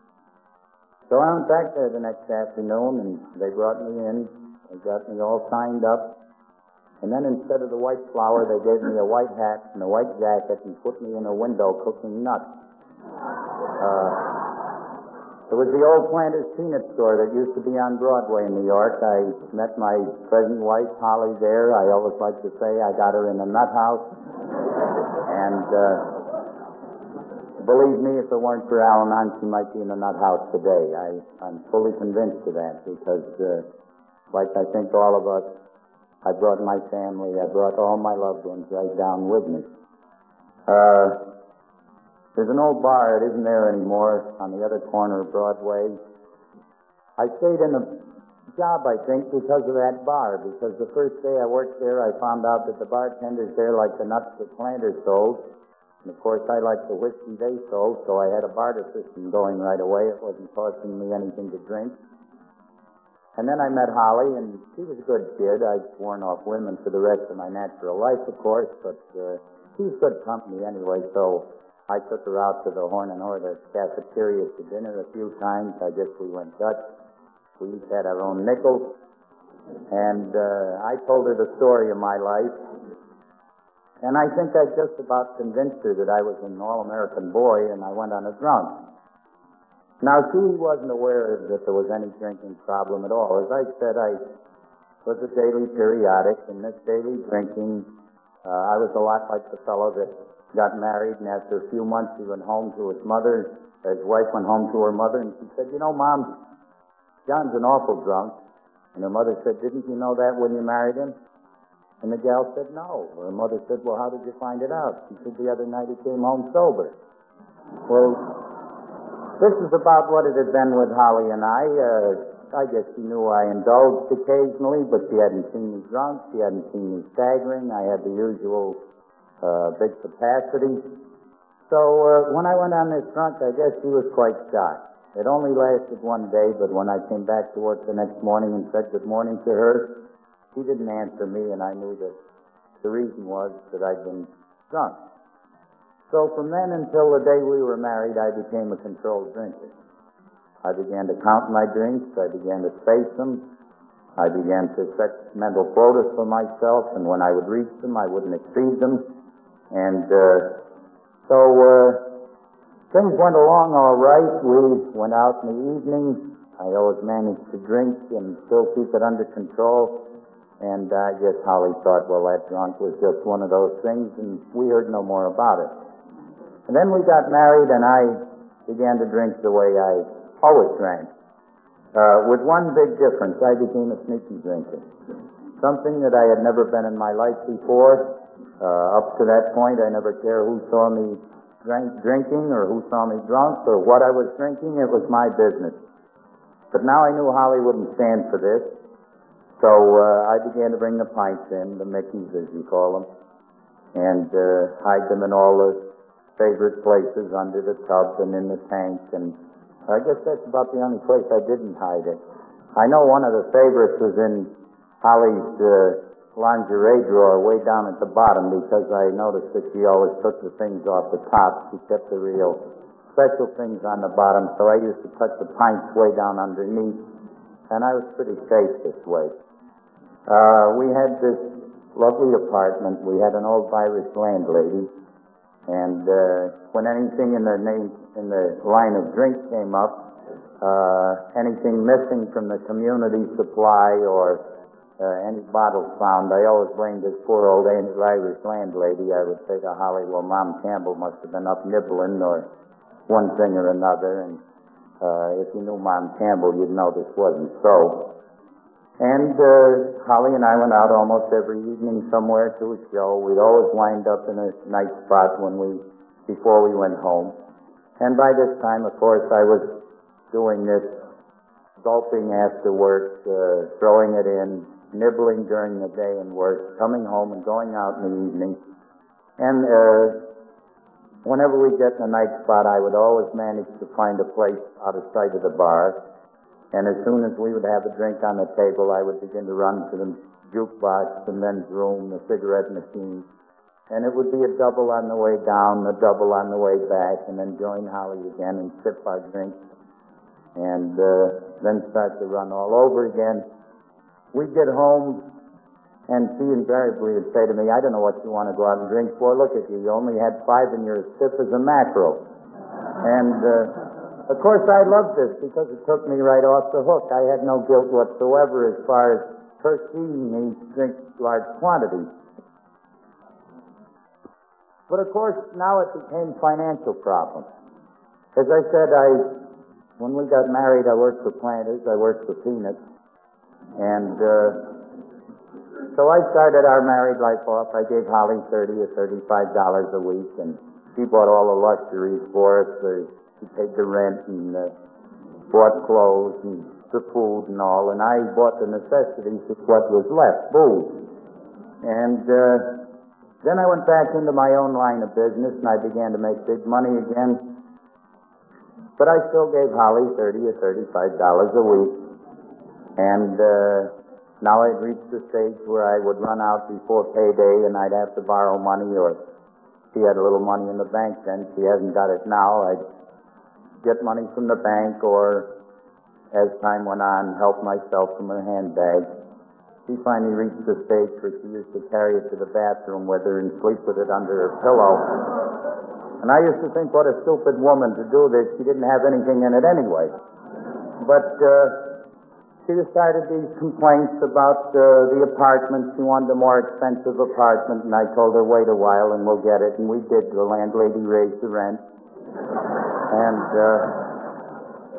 So I went back there the next afternoon, and they brought me in. They got me all signed up. And then instead of the white flower, they gave me a white hat and a white jacket and put me in a window cooking nuts. It was the old Planters Peanut Store that used to be on Broadway in New York. I met my present wife, Holly, there. I always like to say I got her in a nut house. And believe me, if it weren't for Al-Anon, she might be in a nut house today. I'm fully convinced of that because, like I think all of us, I brought my family, I brought all my loved ones right down with me. There's an old bar, it isn't there anymore, on the other corner of Broadway. I stayed in a job, I think, because of that bar, because the first day I worked there, I found out that the bartenders there liked the nuts that Planters sold, and of course I liked the whiskey they sold, so I had a barter system going right away. It wasn't costing me anything to drink. And then I met Holly, and she was a good kid. I'd sworn off women for the rest of my natural life, of course, but she was good company anyway, so I took her out to the Horn and Order cafeteria to dinner a few times. I guess we went Dutch. We each had our own nickels. And I told her the story of my life. And I think I just about convinced her that I was an all-American boy, and I went on a drunk. Now, she wasn't aware that there was any drinking problem at all. As I said, I was a daily periodic, and this daily drinking, I was a lot like the fellow that got married, and after a few months he went home to his mother. His wife went home to her mother, and she said, you know, Mom, John's an awful drunk. And her mother said, "Didn't you know that when you married him?" And the gal said, "No." Her mother said, "Well, how did you find it out?" She said, "The other night he came home sober." Well, this is about what it had been with Holly and I guess she knew I indulged occasionally, but she hadn't seen me drunk. She hadn't seen me staggering. I had the usual big capacity. So when I went on this drunk, I guess she was quite shocked. It only lasted one day, but when I came back to work the next morning and said good morning to her, she didn't answer me, and I knew that the reason was that I'd been drunk. So from then until the day we were married, I became a controlled drinker. I began to count my drinks. I began to space them. I began to set mental quotas for myself, and when I would reach them, I wouldn't exceed them. And so things went along all right. We went out in the evening. I always managed to drink and still keep it under control. And I guess Holly thought, well, that drunk was just one of those things, and we heard no more about it. And then we got married, and I began to drink the way I always drank. With one big difference, I became a sneaky drinker. Something that I had never been in my life before. Up to that point, I never cared who saw me drinking or who saw me drunk or what I was drinking. It was my business. But now I knew Holly wouldn't stand for this. So I began to bring the pints in, the Mickeys, as you call them, and hide them in all the favorite places, under the tub and in the tank, and I guess that's about the only place I didn't hide it. I know one of the favorites was in Holly's lingerie drawer way down at the bottom, because I noticed that she always took the things off the top. She kept the real special things on the bottom, so I used to tuck the pints way down underneath, and I was pretty safe this way. We had this lovely apartment. We had an old Irish landlady. And when anything in the line of drink came up, anything missing from the community supply or any bottles found, I always blamed this poor old Irish landlady. I would say to Holly, well, Mom Campbell must have been up nibbling or one thing or another. And if you knew Mom Campbell, you'd know this wasn't so. And Holly and I went out almost every evening somewhere to a show. We'd always wind up in a nice spot before we went home. And by this time, of course, I was doing this gulping after work, throwing it in, nibbling during the day and work, coming home and going out in the evening. And whenever we'd get in a night spot, I would always manage to find a place out of sight of the bar. And as soon as we would have a drink on the table, I would begin to run to the jukebox, the men's room, the cigarette machine. And it would be a double on the way down, a double on the way back, and then join Holly again and sip our drinks. And then start to run all over again. We'd get home, and she invariably would say to me, I don't know what you want to go out and drink for. Look at you. You only had 5 and you're as stiff as a mackerel. And of course, I loved this because it took me right off the hook. I had no guilt whatsoever as far as her seeing me drink large quantities. But of course, now it became financial problems. As I said, when we got married, I worked for Planters. I worked for Peanuts. And so I started our married life off. I gave Holly $30 or $35 a week, and she bought all the luxuries for us. She paid the rent and bought clothes and the food and all, and I bought the necessities of what was left, booze. And then I went back into my own line of business, and I began to make big money again. But I still gave Holly $30 or $35 a week. And now I'd reached the stage where I would run out before payday, and I'd have to borrow money, or she had a little money in the bank then. She hasn't got it now. I'd get money from the bank, or as time went on, help myself from her handbag. She finally reached the stage where she used to carry it to the bathroom with her and sleep with it under her pillow. And I used to think, what a stupid woman to do this. She didn't have anything in it anyway. But she started these complaints about the apartment. She wanted a more expensive apartment, and I told her, wait a while and we'll get it. And we did. The landlady raised the rent. And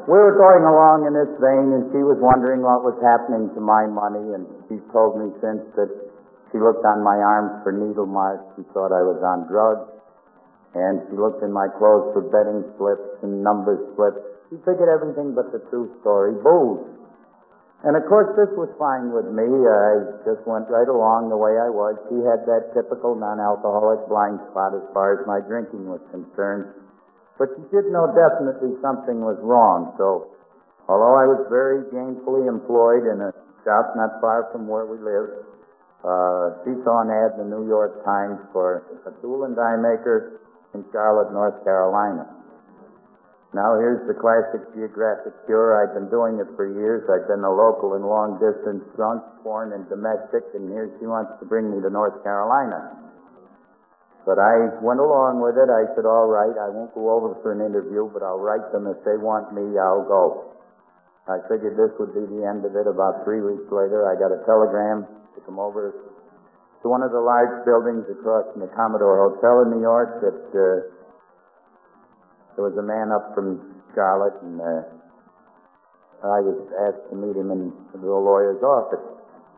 we were going along in this vein, and she was wondering what was happening to my money, and she's told me since that she looked on my arms for needle marks. She thought I was on drugs, and she looked in my clothes for betting slips and number slips. She figured everything but the true story, booze. And of course, this was fine with me. I just went right along the way I was. She had that typical non-alcoholic blind spot as far as my drinking was concerned. But she did know definitely something was wrong. So, although I was very gainfully employed in a shop not far from where we lived, she saw an ad in the New York Times for a tool and die maker in Charlotte, North Carolina. Now here's the classic geographic cure. I've been doing it for years. I've been a local and long-distance drunk, foreign and domestic, and here she wants to bring me to North Carolina. But I went along with it. I said, all right, I won't go over for an interview, but I'll write them. If they want me, I'll go. I figured this would be the end of it. About 3 weeks later, I got a telegram to come over to one of the large buildings across from the Commodore Hotel in New York that there was a man up from Charlotte, and I was asked to meet him in the lawyer's office.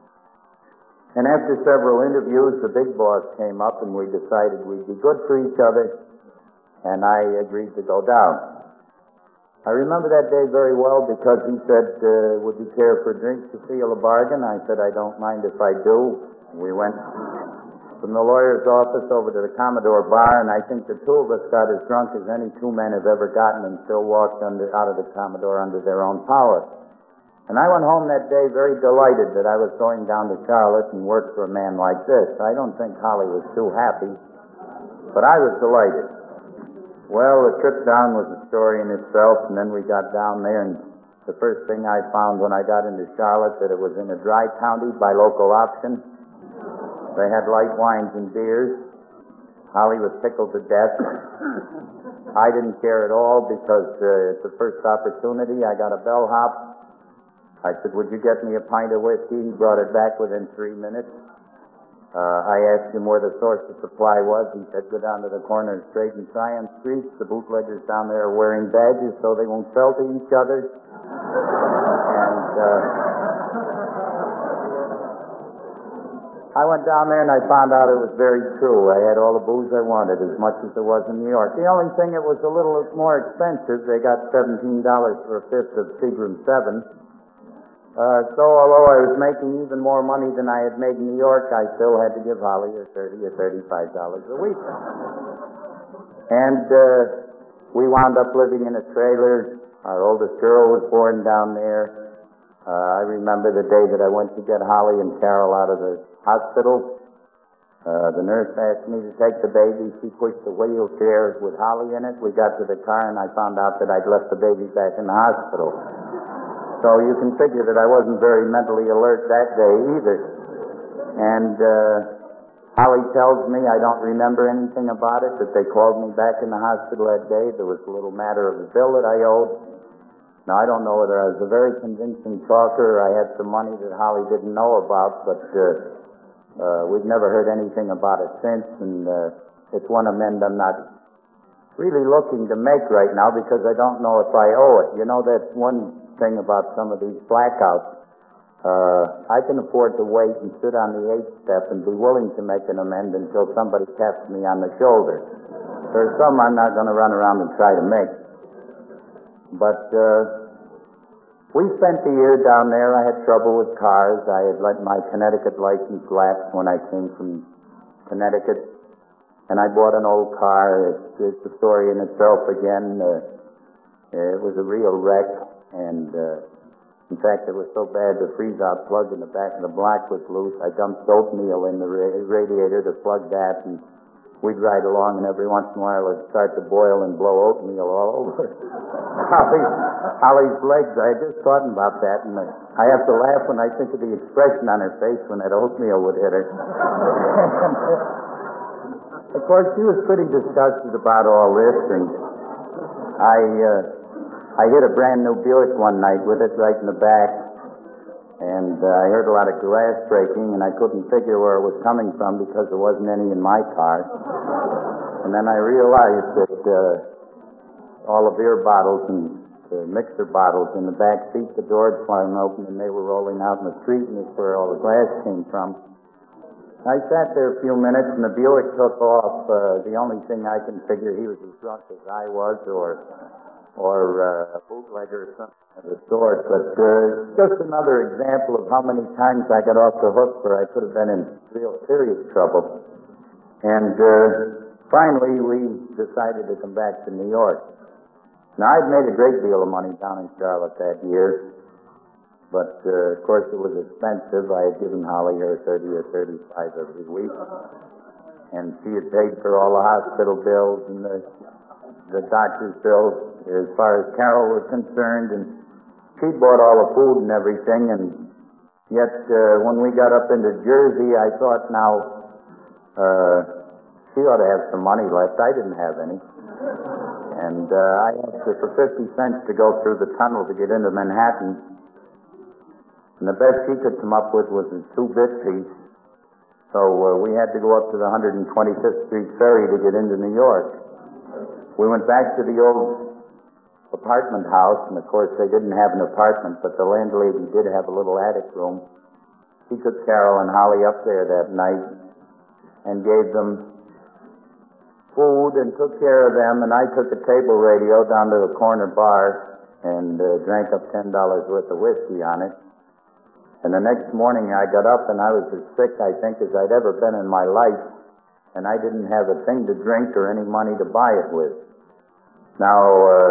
And after several interviews, the big boss came up, and we decided we'd be good for each other, and I agreed to go down. I remember that day very well because he said, would you care for drinks to seal a bargain? I said, I don't mind if I do. We went from the lawyer's office over to the Commodore bar, and I think the two of us got as drunk as any two men have ever gotten and still walked out of the Commodore under their own power. And I went home that day very delighted that I was going down to Charlotte and work for a man like this. I don't think Holly was too happy, but I was delighted. Well, the trip down was a story in itself, and then we got down there, and the first thing I found when I got into Charlotte that it was in a dry county by local option. They had light wines and beers. Holly was tickled to death. I didn't care at all because at the first opportunity I got a bellhop. I said, would you get me a pint of whiskey? He brought it back within 3 minutes. I asked him where the source of supply was. He said, go down to the corner of Straight and Tryon Streets. The bootleggers down there are wearing badges so they won't sell to each other. And I went down there and I found out it was very true. I had all the booze I wanted, as much as there was in New York. The only thing, it was a little more expensive. They got $17 for a fifth of Seagram 7. So although I was making even more money than I had made in New York, I still had to give Holly $30 or $35 a week. And we wound up living in a trailer. Our oldest girl was born down there. I remember the day that I went to get Holly and Carol out of the hospital. The nurse asked me to take the baby. She pushed the wheelchair with Holly in it. We got to the car, and I found out that I'd left the baby back in the hospital. So you can figure that I wasn't very mentally alert that day either. And Holly tells me, I don't remember anything about it, that they called me back in the hospital that day. There was a little matter of a bill that I owed. Now, I don't know whether I was a very convincing talker or I had some money that Holly didn't know about, but we've never heard anything about it since, and it's one amend I'm not really looking to make right now because I don't know if I owe it. You know, that's one thing about some of these blackouts. I can afford to wait and sit on the 8th step and be willing to make an amend until somebody taps me on the shoulder. There's some I'm not going to run around and try to make. But we spent the year down there. I had trouble with cars. I had let my Connecticut license lapse when I came from Connecticut, and I bought an old car. It's a story in itself again. It was a real wreck, and in fact, it was so bad the freeze-out plug in the back of the block was loose. I dumped oatmeal in the radiator to plug that, and we'd ride along, and every once in a while it'd start to boil and blow oatmeal all over Holly's legs. I had just thought about that, and I have to laugh when I think of the expression on her face when that oatmeal would hit her. Of course, she was pretty disgusted about all this, and I hit a brand new Buick one night with it right in the back, and I heard a lot of glass breaking, and I couldn't figure where it was coming from because there wasn't any in my car. And then I realized that all the beer bottles and mixer bottles in the back seat. The doors flung open and they were rolling out in the street, and that's where all the glass came from. I sat there a few minutes, and the Buick took off. The only thing I can figure, he was as drunk as I was, or a bootlegger or something of the sort. But just another example of how many times I got off the hook where I could have been in real serious trouble. And finally, we decided to come back to New York. Now, I'd made a great deal of money down in Charlotte that year, but of course it was expensive. I had given Holly her 30 or 35 every week, and she had paid for all the hospital bills and the doctor's bills as far as Carol was concerned, and she bought all the food and everything. And yet when we got up into Jersey, I thought, now she ought to have some money left. I didn't have any. And I asked her for 50 cents to go through the tunnel to get into Manhattan. And the best she could come up with was a 2-bit piece. So we had to go up to the 125th Street ferry to get into New York. We went back to the old apartment house, and of course they didn't have an apartment, but the landlady did have a little attic room. She took Carol and Holly up there that night and gave them food and took care of them, and I took a table radio down to the corner bar and drank up $10 worth of whiskey on it. And the next morning I got up, and I was as sick, I think, as I'd ever been in my life, and I didn't have a thing to drink or any money to buy it with. Now,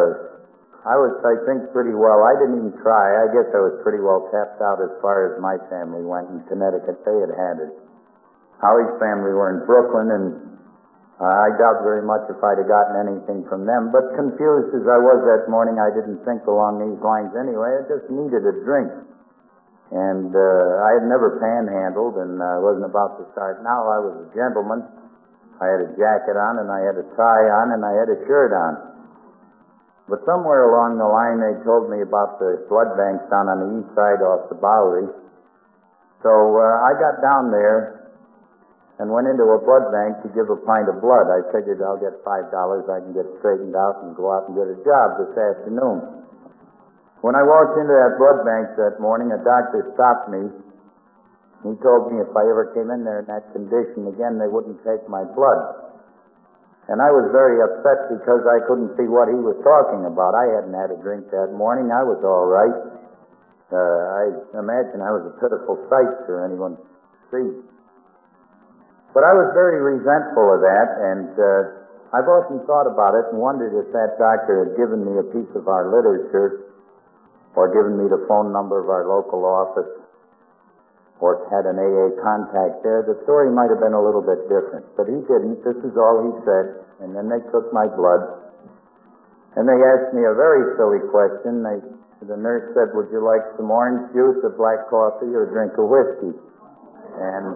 I was, I think, pretty well. I didn't even try. I guess I was pretty well tapped out as far as my family went in Connecticut. They had it. Holly's family were in Brooklyn, and I doubt very much if I'd have gotten anything from them. But confused as I was that morning, I didn't think along these lines anyway. I just needed a drink. And I had never panhandled, and I wasn't about to start now. I was a gentleman. I had a jacket on, and I had a tie on, and I had a shirt on. But somewhere along the line, they told me about the blood banks down on the east side off the Bowery. So I got down there and went into a blood bank to give a pint of blood. I figured I'll get $5. I can get straightened out and go out and get a job this afternoon. When I walked into that blood bank that morning, a doctor stopped me. He told me if I ever came in there in that condition again, they wouldn't take my blood. And I was very upset because I couldn't see what he was talking about. I hadn't had a drink that morning. I was all right. I imagine I was a pitiful sight for anyone to see. But I was very resentful of that, and I've often thought about it and wondered if that doctor had given me a piece of our literature or given me the phone number of our local office or had an AA contact there, the story might have been a little bit different. But he didn't. This is all he said. And then they took my blood. And they asked me a very silly question. The nurse said, would you like some orange juice or black coffee or a drink of whiskey? And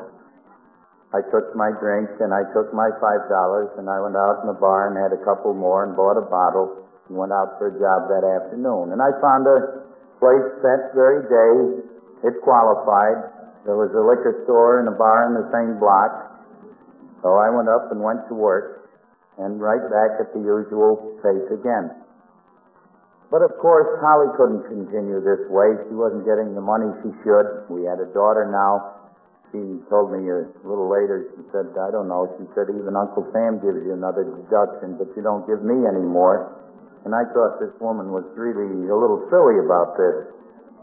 I took my drink and I took my $5 and I went out in the bar and had a couple more and bought a bottle and went out for a job that afternoon. And I found a place that very day. It qualified. There was a liquor store and a bar in the same block. So I went up and went to work and right back at the usual pace again. But of course, Holly couldn't continue this way. She wasn't getting the money she should. We had a daughter now. She told me a little later, she said, I don't know, she said, even Uncle Sam gives you another deduction, but you don't give me any more. And I thought this woman was really a little silly about this.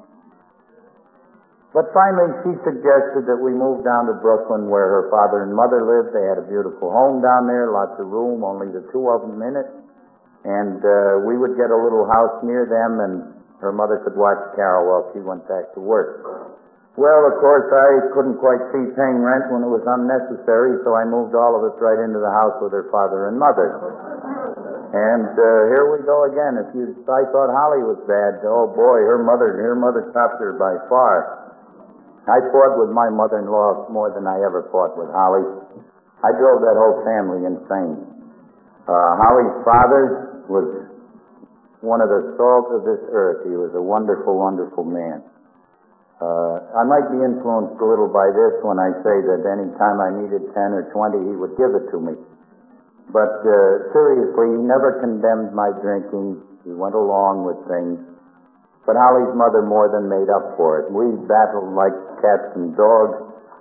But finally, she suggested that we move down to Brooklyn where her father and mother lived. They had a beautiful home down there, lots of room, only the two of them in it. And we would get a little house near them, and her mother could watch Carol while she went back to work. Well, of course, I couldn't quite see paying rent when it was unnecessary, so I moved all of us right into the house with her father and mother. And here we go again. I thought Holly was bad. Oh boy, her mother topped her by far. I fought with my mother-in-law more than I ever fought with Holly. I drove that whole family insane. Holly's father was one of the salt of this earth. He was a wonderful, wonderful man. I might be influenced a little by this when I say that any time I needed 10 or 20, he would give it to me. But seriously, he never condemned my drinking. He went along with things. But Holly's mother more than made up for it. We battled like cats and dogs.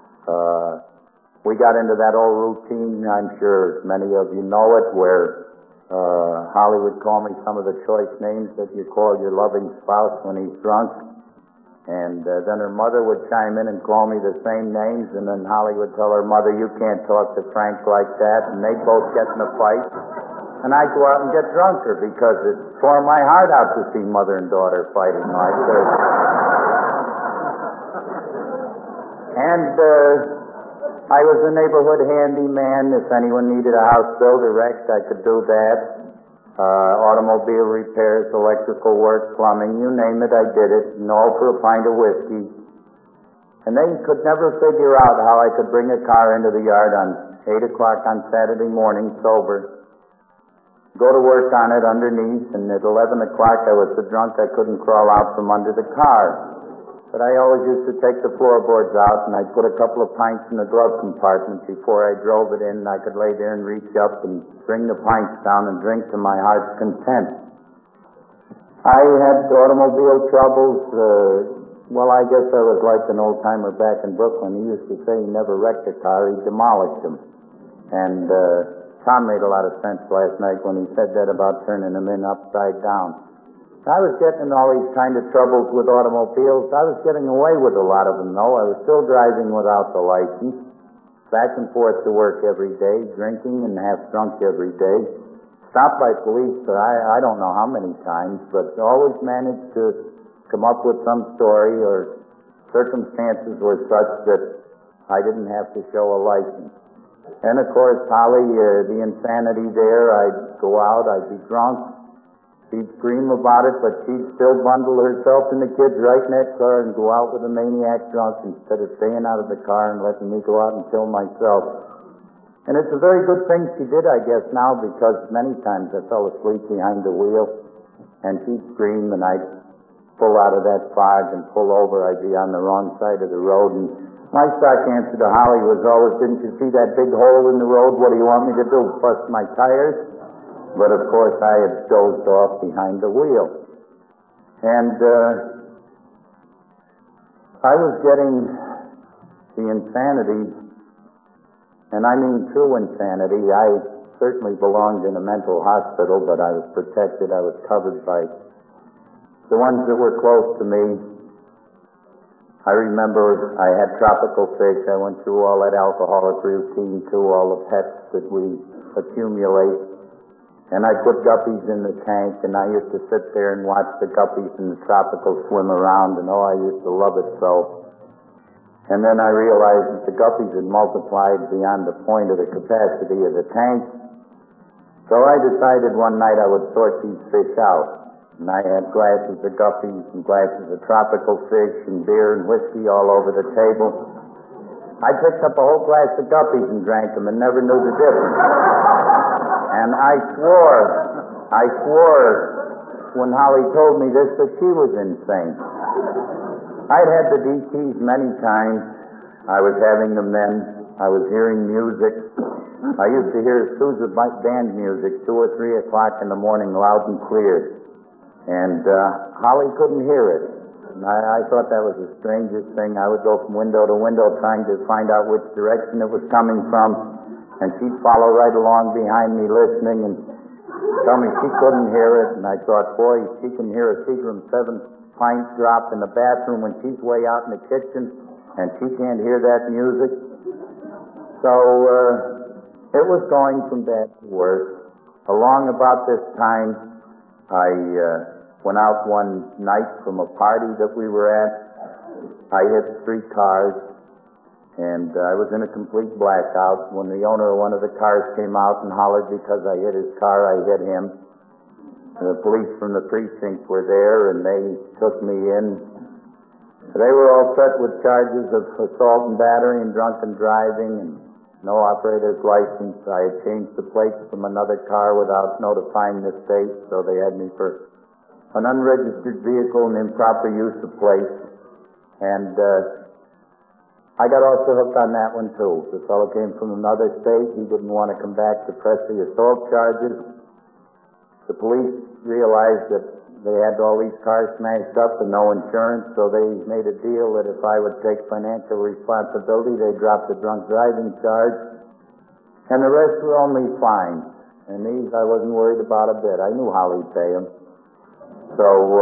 We got into that old routine, I'm sure many of you know it, where Holly would call me some of the choice names that you call your loving spouse when he's drunk. And then her mother would chime in and call me the same names, and then Holly would tell her mother, "You can't talk to Frank like that," and they'd both get in a fight. And I'd go out and get drunker because it tore my heart out to see mother and daughter fighting like this. And I was a neighborhood handyman. If anyone needed a house built or wrecked, I could do that. Automobile repairs, electrical work, plumbing, you name it, I did it, and all for a pint of whiskey. And they could never figure out how I could bring a car into the yard on 8 o'clock on Saturday morning, sober, go to work on it underneath, and at 11 o'clock I was so drunk I couldn't crawl out from under the car. But I always used to take the floorboards out, and I'd put a couple of pints in the glove compartment before I drove it in, and I could lay there and reach up and bring the pints down and drink to my heart's content. I had automobile troubles. Well, I guess I was like an old-timer back in Brooklyn. He used to say he never wrecked a car, he demolished them. And Tom made a lot of sense last night when he said that about turning them in upside down. I was getting in all these kind of troubles with automobiles. I was getting away with a lot of them, though. I was still driving without the license, back and forth to work every day, drinking and half drunk every day. Stopped by police, I don't know how many times, but always managed to come up with some story, or circumstances were such that I didn't have to show a license. And, of course, Holly, the insanity there, I'd go out, I'd be drunk. She'd scream about it, but she'd still bundle herself and the kids right in that car and go out with a maniac drunk instead of staying out of the car and letting me go out and kill myself. And it's a very good thing she did, I guess, now, because many times I fell asleep behind the wheel, and she'd scream, and I'd pull out of that fog and pull over. I'd be on the wrong side of the road, and my stock answer to Holly was always, "Didn't you see that big hole in the road? What do you want me to do, bust my tires?" But, of course, I had dozed off behind the wheel. And I was getting the insanity, and I mean true insanity. I certainly belonged in a mental hospital, but I was protected. I was covered by the ones that were close to me. I remember I had tropical fish. I went through all that alcoholic routine, too, all the pets that we accumulate. And I put guppies in the tank, and I used to sit there and watch the guppies in the tropical swim around, and I used to love it so. And then I realized that the guppies had multiplied beyond the point of the capacity of the tank. So I decided one night I would sort these fish out. And I had glasses of guppies and glasses of tropical fish and beer and whiskey all over the table. I picked up a whole glass of guppies and drank them and never knew the difference. And I swore when Holly told me this that she was insane. I'd had the DTs many times. I was having them then. I was hearing music. I used to hear Sousa band music 2 or 3 o'clock in the morning loud and clear. And Holly couldn't hear it. And I thought that was the strangest thing. I would go from window to window trying to find out which direction it was coming from. And she'd follow right along behind me listening and tell me she couldn't hear it. And I thought, boy, she can hear a Seagram 7 pint drop in the bathroom when she's way out in the kitchen, and she can't hear that music. So it was going from bad to worse. Along about this time, I went out one night from a party that we were at. I hit 3 cars, and I was in a complete blackout. When the owner of one of the cars came out and hollered because I hit his car, I hit him. The police from the precinct were there, and they took me in. They were all set with charges of assault and battery and drunken driving and no operator's license. I had changed the plates from another car without notifying the state, so they had me for an unregistered vehicle and improper use of plates. And I got also hooked on that one, too. The fellow came from another state. He didn't want to come back to press the assault charges. The police realized that they had all these cars smashed up and no insurance, so they made a deal that if I would take financial responsibility, they'd drop the drunk driving charge, and the rest were only fines. And these I wasn't worried about a bit. I knew how he'd pay them. So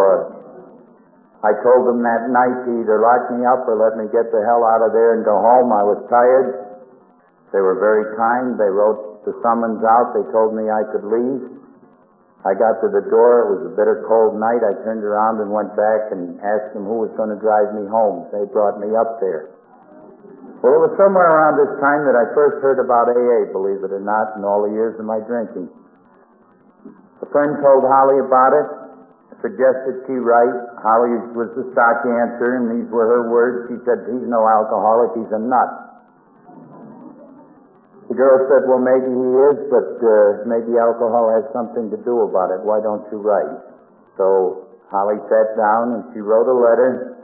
I told them that night to either lock me up or let me get the hell out of there and go home. I was tired. They were very kind. They wrote the summons out. They told me I could leave. I got to the door. It was a bitter cold night. I turned around and went back and asked them who was going to drive me home. They brought me up there. Well, it was somewhere around this time that I first heard about AA, believe it or not, in all the years of my drinking. A friend told Holly about it, suggested she write. Holly was the stock answer, and these were her words. She said, "He's no alcoholic, he's a nut." The girl said, "Well, maybe he is, but maybe alcohol has something to do about it. Why don't you write?" So Holly sat down and she wrote a letter.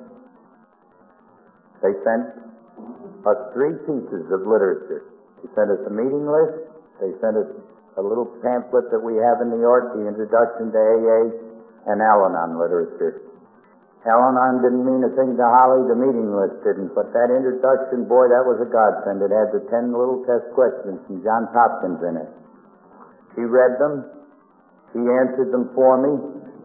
They sent us 3 pieces of literature. They sent us a meeting list. They sent us a little pamphlet that we have in New York, the Introduction to AA, and Al-Anon literature. Al-Anon didn't mean a thing to Holly, the meeting list didn't, but that introduction, boy, that was a godsend. It had the 10 little test questions from Johns Hopkins in it. She read them. He answered them for me.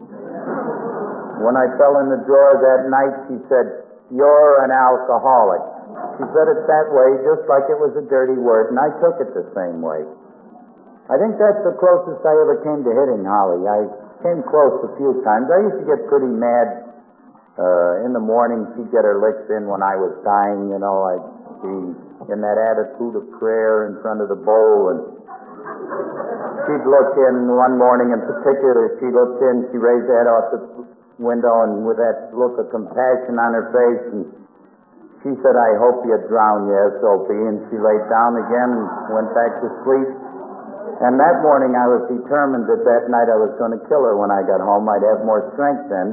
When I fell in the drawer that night, she said, "You're an alcoholic." She said it that way, just like it was a dirty word, and I took it the same way. I think that's the closest I ever came to hitting Holly. I came close a few times. I used to get pretty mad. In the morning, she'd get her licks in when I was dying, you know. I'd be in that attitude of prayer in front of the bowl, and she'd look in one morning in particular. She looked in, she raised her head off the window, and with that look of compassion on her face, and she said, "I hope you drown, you SOB," and she laid down again and went back to sleep. And that morning I was determined that night I was going to kill her when I got home. I'd have more strength then.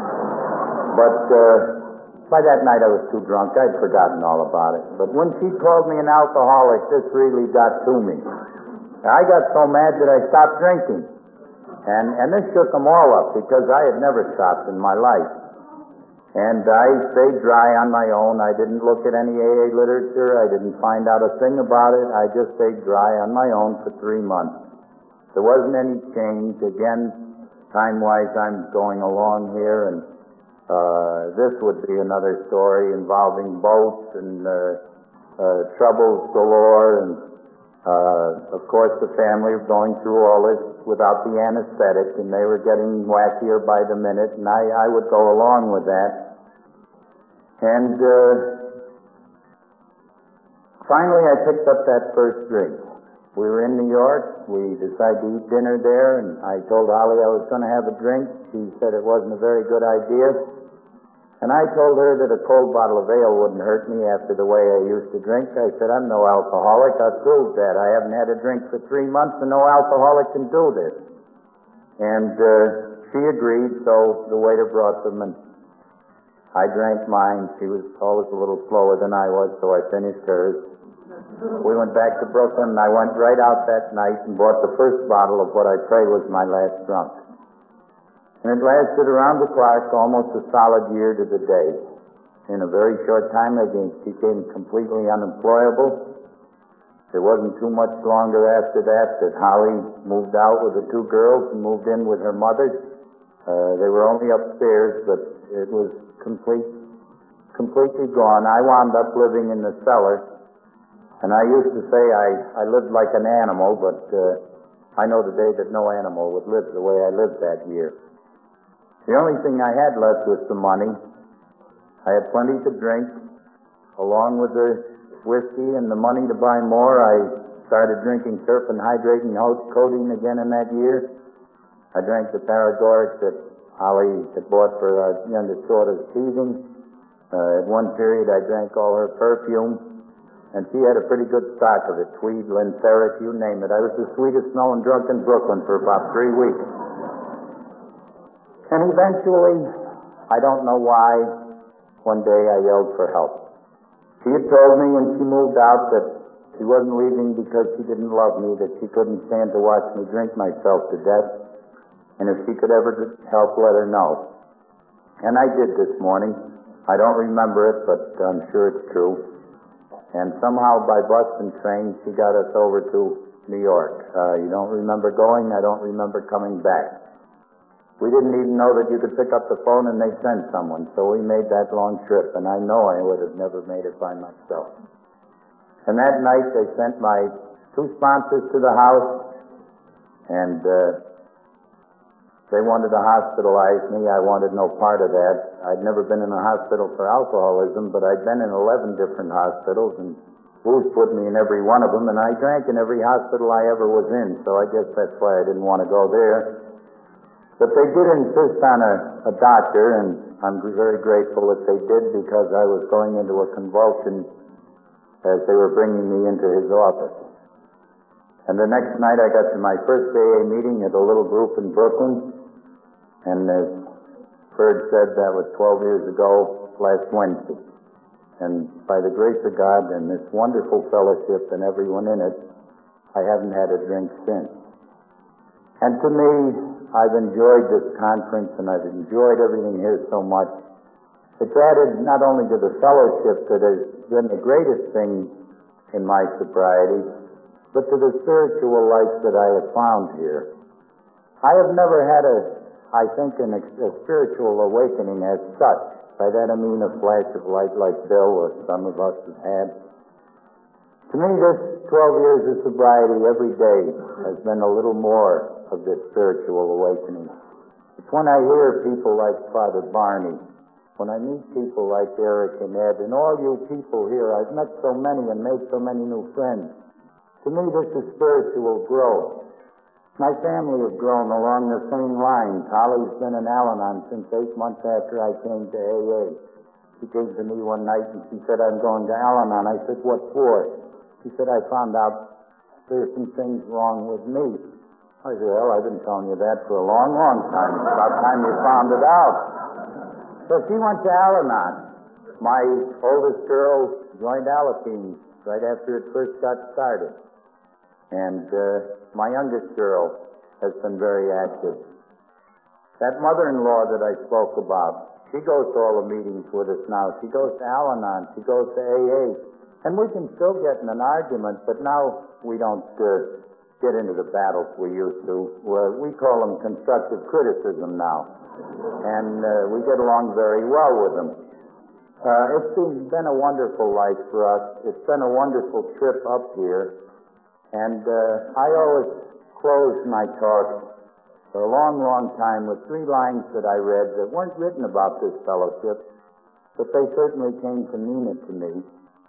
But by that night I was too drunk. I'd forgotten all about it. But when she called me an alcoholic, this really got to me. I got so mad that I stopped drinking. And this shook them all up because I had never stopped in my life. And I stayed dry on my own. I didn't look at any AA literature. I didn't find out a thing about it. I just stayed dry on my own for 3 months. There wasn't any change. Again, time-wise, I'm going along here, and this would be another story involving boats and troubles galore, and of course the family was going through all this without the anesthetic, and they were getting wackier by the minute, and I would go along with that. And finally I picked up that first drink. We were in New York. We decided to eat dinner there, and I told Holly I was going to have a drink. She said it wasn't a very good idea. And I told her that a cold bottle of ale wouldn't hurt me after the way I used to drink. I said, "I'm no alcoholic. I've proved that. I haven't had a drink for 3 months, and no alcoholic can do this." And she agreed, so the waiter brought them, and I drank mine. She was always a little slower than I was, so I finished hers. We went back to Brooklyn, and I went right out that night and bought the first bottle of what I pray was my last drunk. And it lasted around the clock, almost a solid year to the day. In a very short time, I became completely unemployable. It wasn't too much longer after that Holly moved out with the 2 girls and moved in with her mother. They were only upstairs, but it was completely gone. I wound up living in the cellar. And I used to say I lived like an animal, but I know today that no animal would live the way I lived that year. The only thing I had left was some money. I had plenty to drink. Along with the whiskey and the money to buy more, I started drinking surf and hydrating codeine again in that year. I drank the Paregoric that Holly had bought for our youngest daughter's teething. At one period, I drank all her perfume, and she had a pretty good stock of it, Tweed, Lintheric, you name it. I was the sweetest smelling drunk in Brooklyn for about 3 weeks. And eventually, I don't know why, one day I yelled for help. She She had told me when she moved out that she wasn't leaving because she didn't love me, that she couldn't stand to watch me drink myself to death, and if she could ever help, let her know. And I did this morning. I don't remember it, but I'm sure it's true. And somehow by bus and train, she got us over to New York. You don't remember going, I don't remember coming back. We didn't even know that you could pick up the phone and they'd send someone, so we made that long trip, and I know I would have never made it by myself. And that night they sent my two sponsors to the house, and they wanted to hospitalize me. I wanted no part of that. I'd never been in a hospital for alcoholism, but I'd been in 11 different hospitals, and booze put me in every one of them, and I drank in every hospital I ever was in, so I guess that's why I didn't want to go there. But they did insist on a doctor, and I'm very grateful that they did, because I was going into a convulsion as they were bringing me into his office. And the next night I got to my first AA meeting at a little group in Brooklyn, and as Ferd said, that was 12 years ago last Wednesday. And by the grace of God and this wonderful fellowship and everyone in it, I haven't had a drink since. And to me, I've enjoyed this conference, and I've enjoyed everything here so much. It's added not only to the fellowship that has been the greatest thing in my sobriety, but to the spiritual life that I have found here. I have never had a spiritual awakening as such. By that I mean a flash of light like Bill or some of us have had. To me, this 12 years of sobriety every day has been a little more of this spiritual awakening. It's when I hear people like Father Barney, when I meet people like Eric and Ed, and all you people here, I've met so many and made so many new friends. To me, this is spiritual growth. My family has grown along the same lines. Holly's been in Al-Anon since 8 months after I came to AA. She came to me one night and she said, I'm going to Al-Anon. I said, what for? She said, I found out there's some things wrong with me. I said, well, I've been telling you that for a long, long time. It's about time you found it out. So she went to Al-Anon. My oldest girl joined Alateen right after it first got started. And my youngest girl has been very active. That mother-in-law that I spoke about, she goes to all the meetings with us now. She goes to Al-Anon. She goes to AA. And we can still get in an argument, but now we don't get into the battles we used to. We call them constructive criticism now. And we get along very well with them. It's been a wonderful life for us. It's been a wonderful trip up here. And I always close my talk for a long, long time with 3 lines that I read that weren't written about this fellowship, but they certainly came to mean it to me.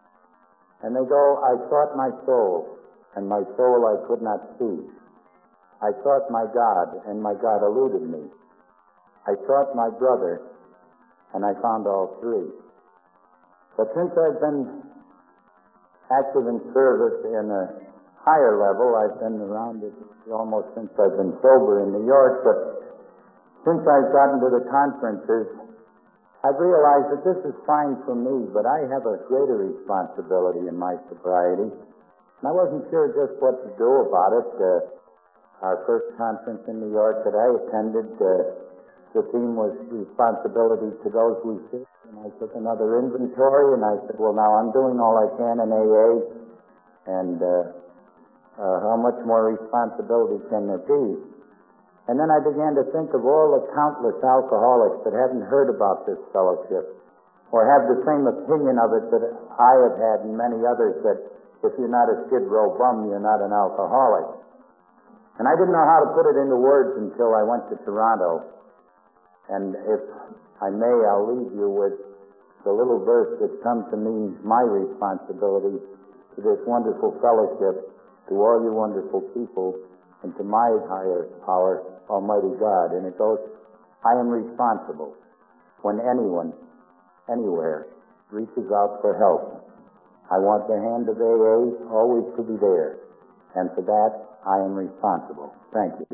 And they go, I sought my soul, and my soul I could not see. I sought my God, and my God eluded me. I sought my brother, and I found all 3. But since I've been active in service in a higher level, I've been around it almost since I've been sober in New York, but since I've gotten to the conferences, I've realized that this is fine for me, but I have a greater responsibility in my sobriety. And I wasn't sure just what to do about it. Our first conference in New York that I attended, the theme was responsibility to those we see. And I took another inventory, and I said, well, now I'm doing all I can in AA, and how much more responsibility can there be? And then I began to think of all the countless alcoholics that hadn't heard about this fellowship or have the same opinion of it that I have had and many others, that if you're not a Skid Row bum, you're not an alcoholic. And I didn't know how to put it into words until I went to Toronto. And if I may, I'll leave you with the little verse that comes to mean my responsibility to this wonderful fellowship, to all you wonderful people, and to my higher power, Almighty God. And it goes, I am responsible when anyone, anywhere, reaches out for help. I want the hand of AA always to be there. And for that, I am responsible. Thank you.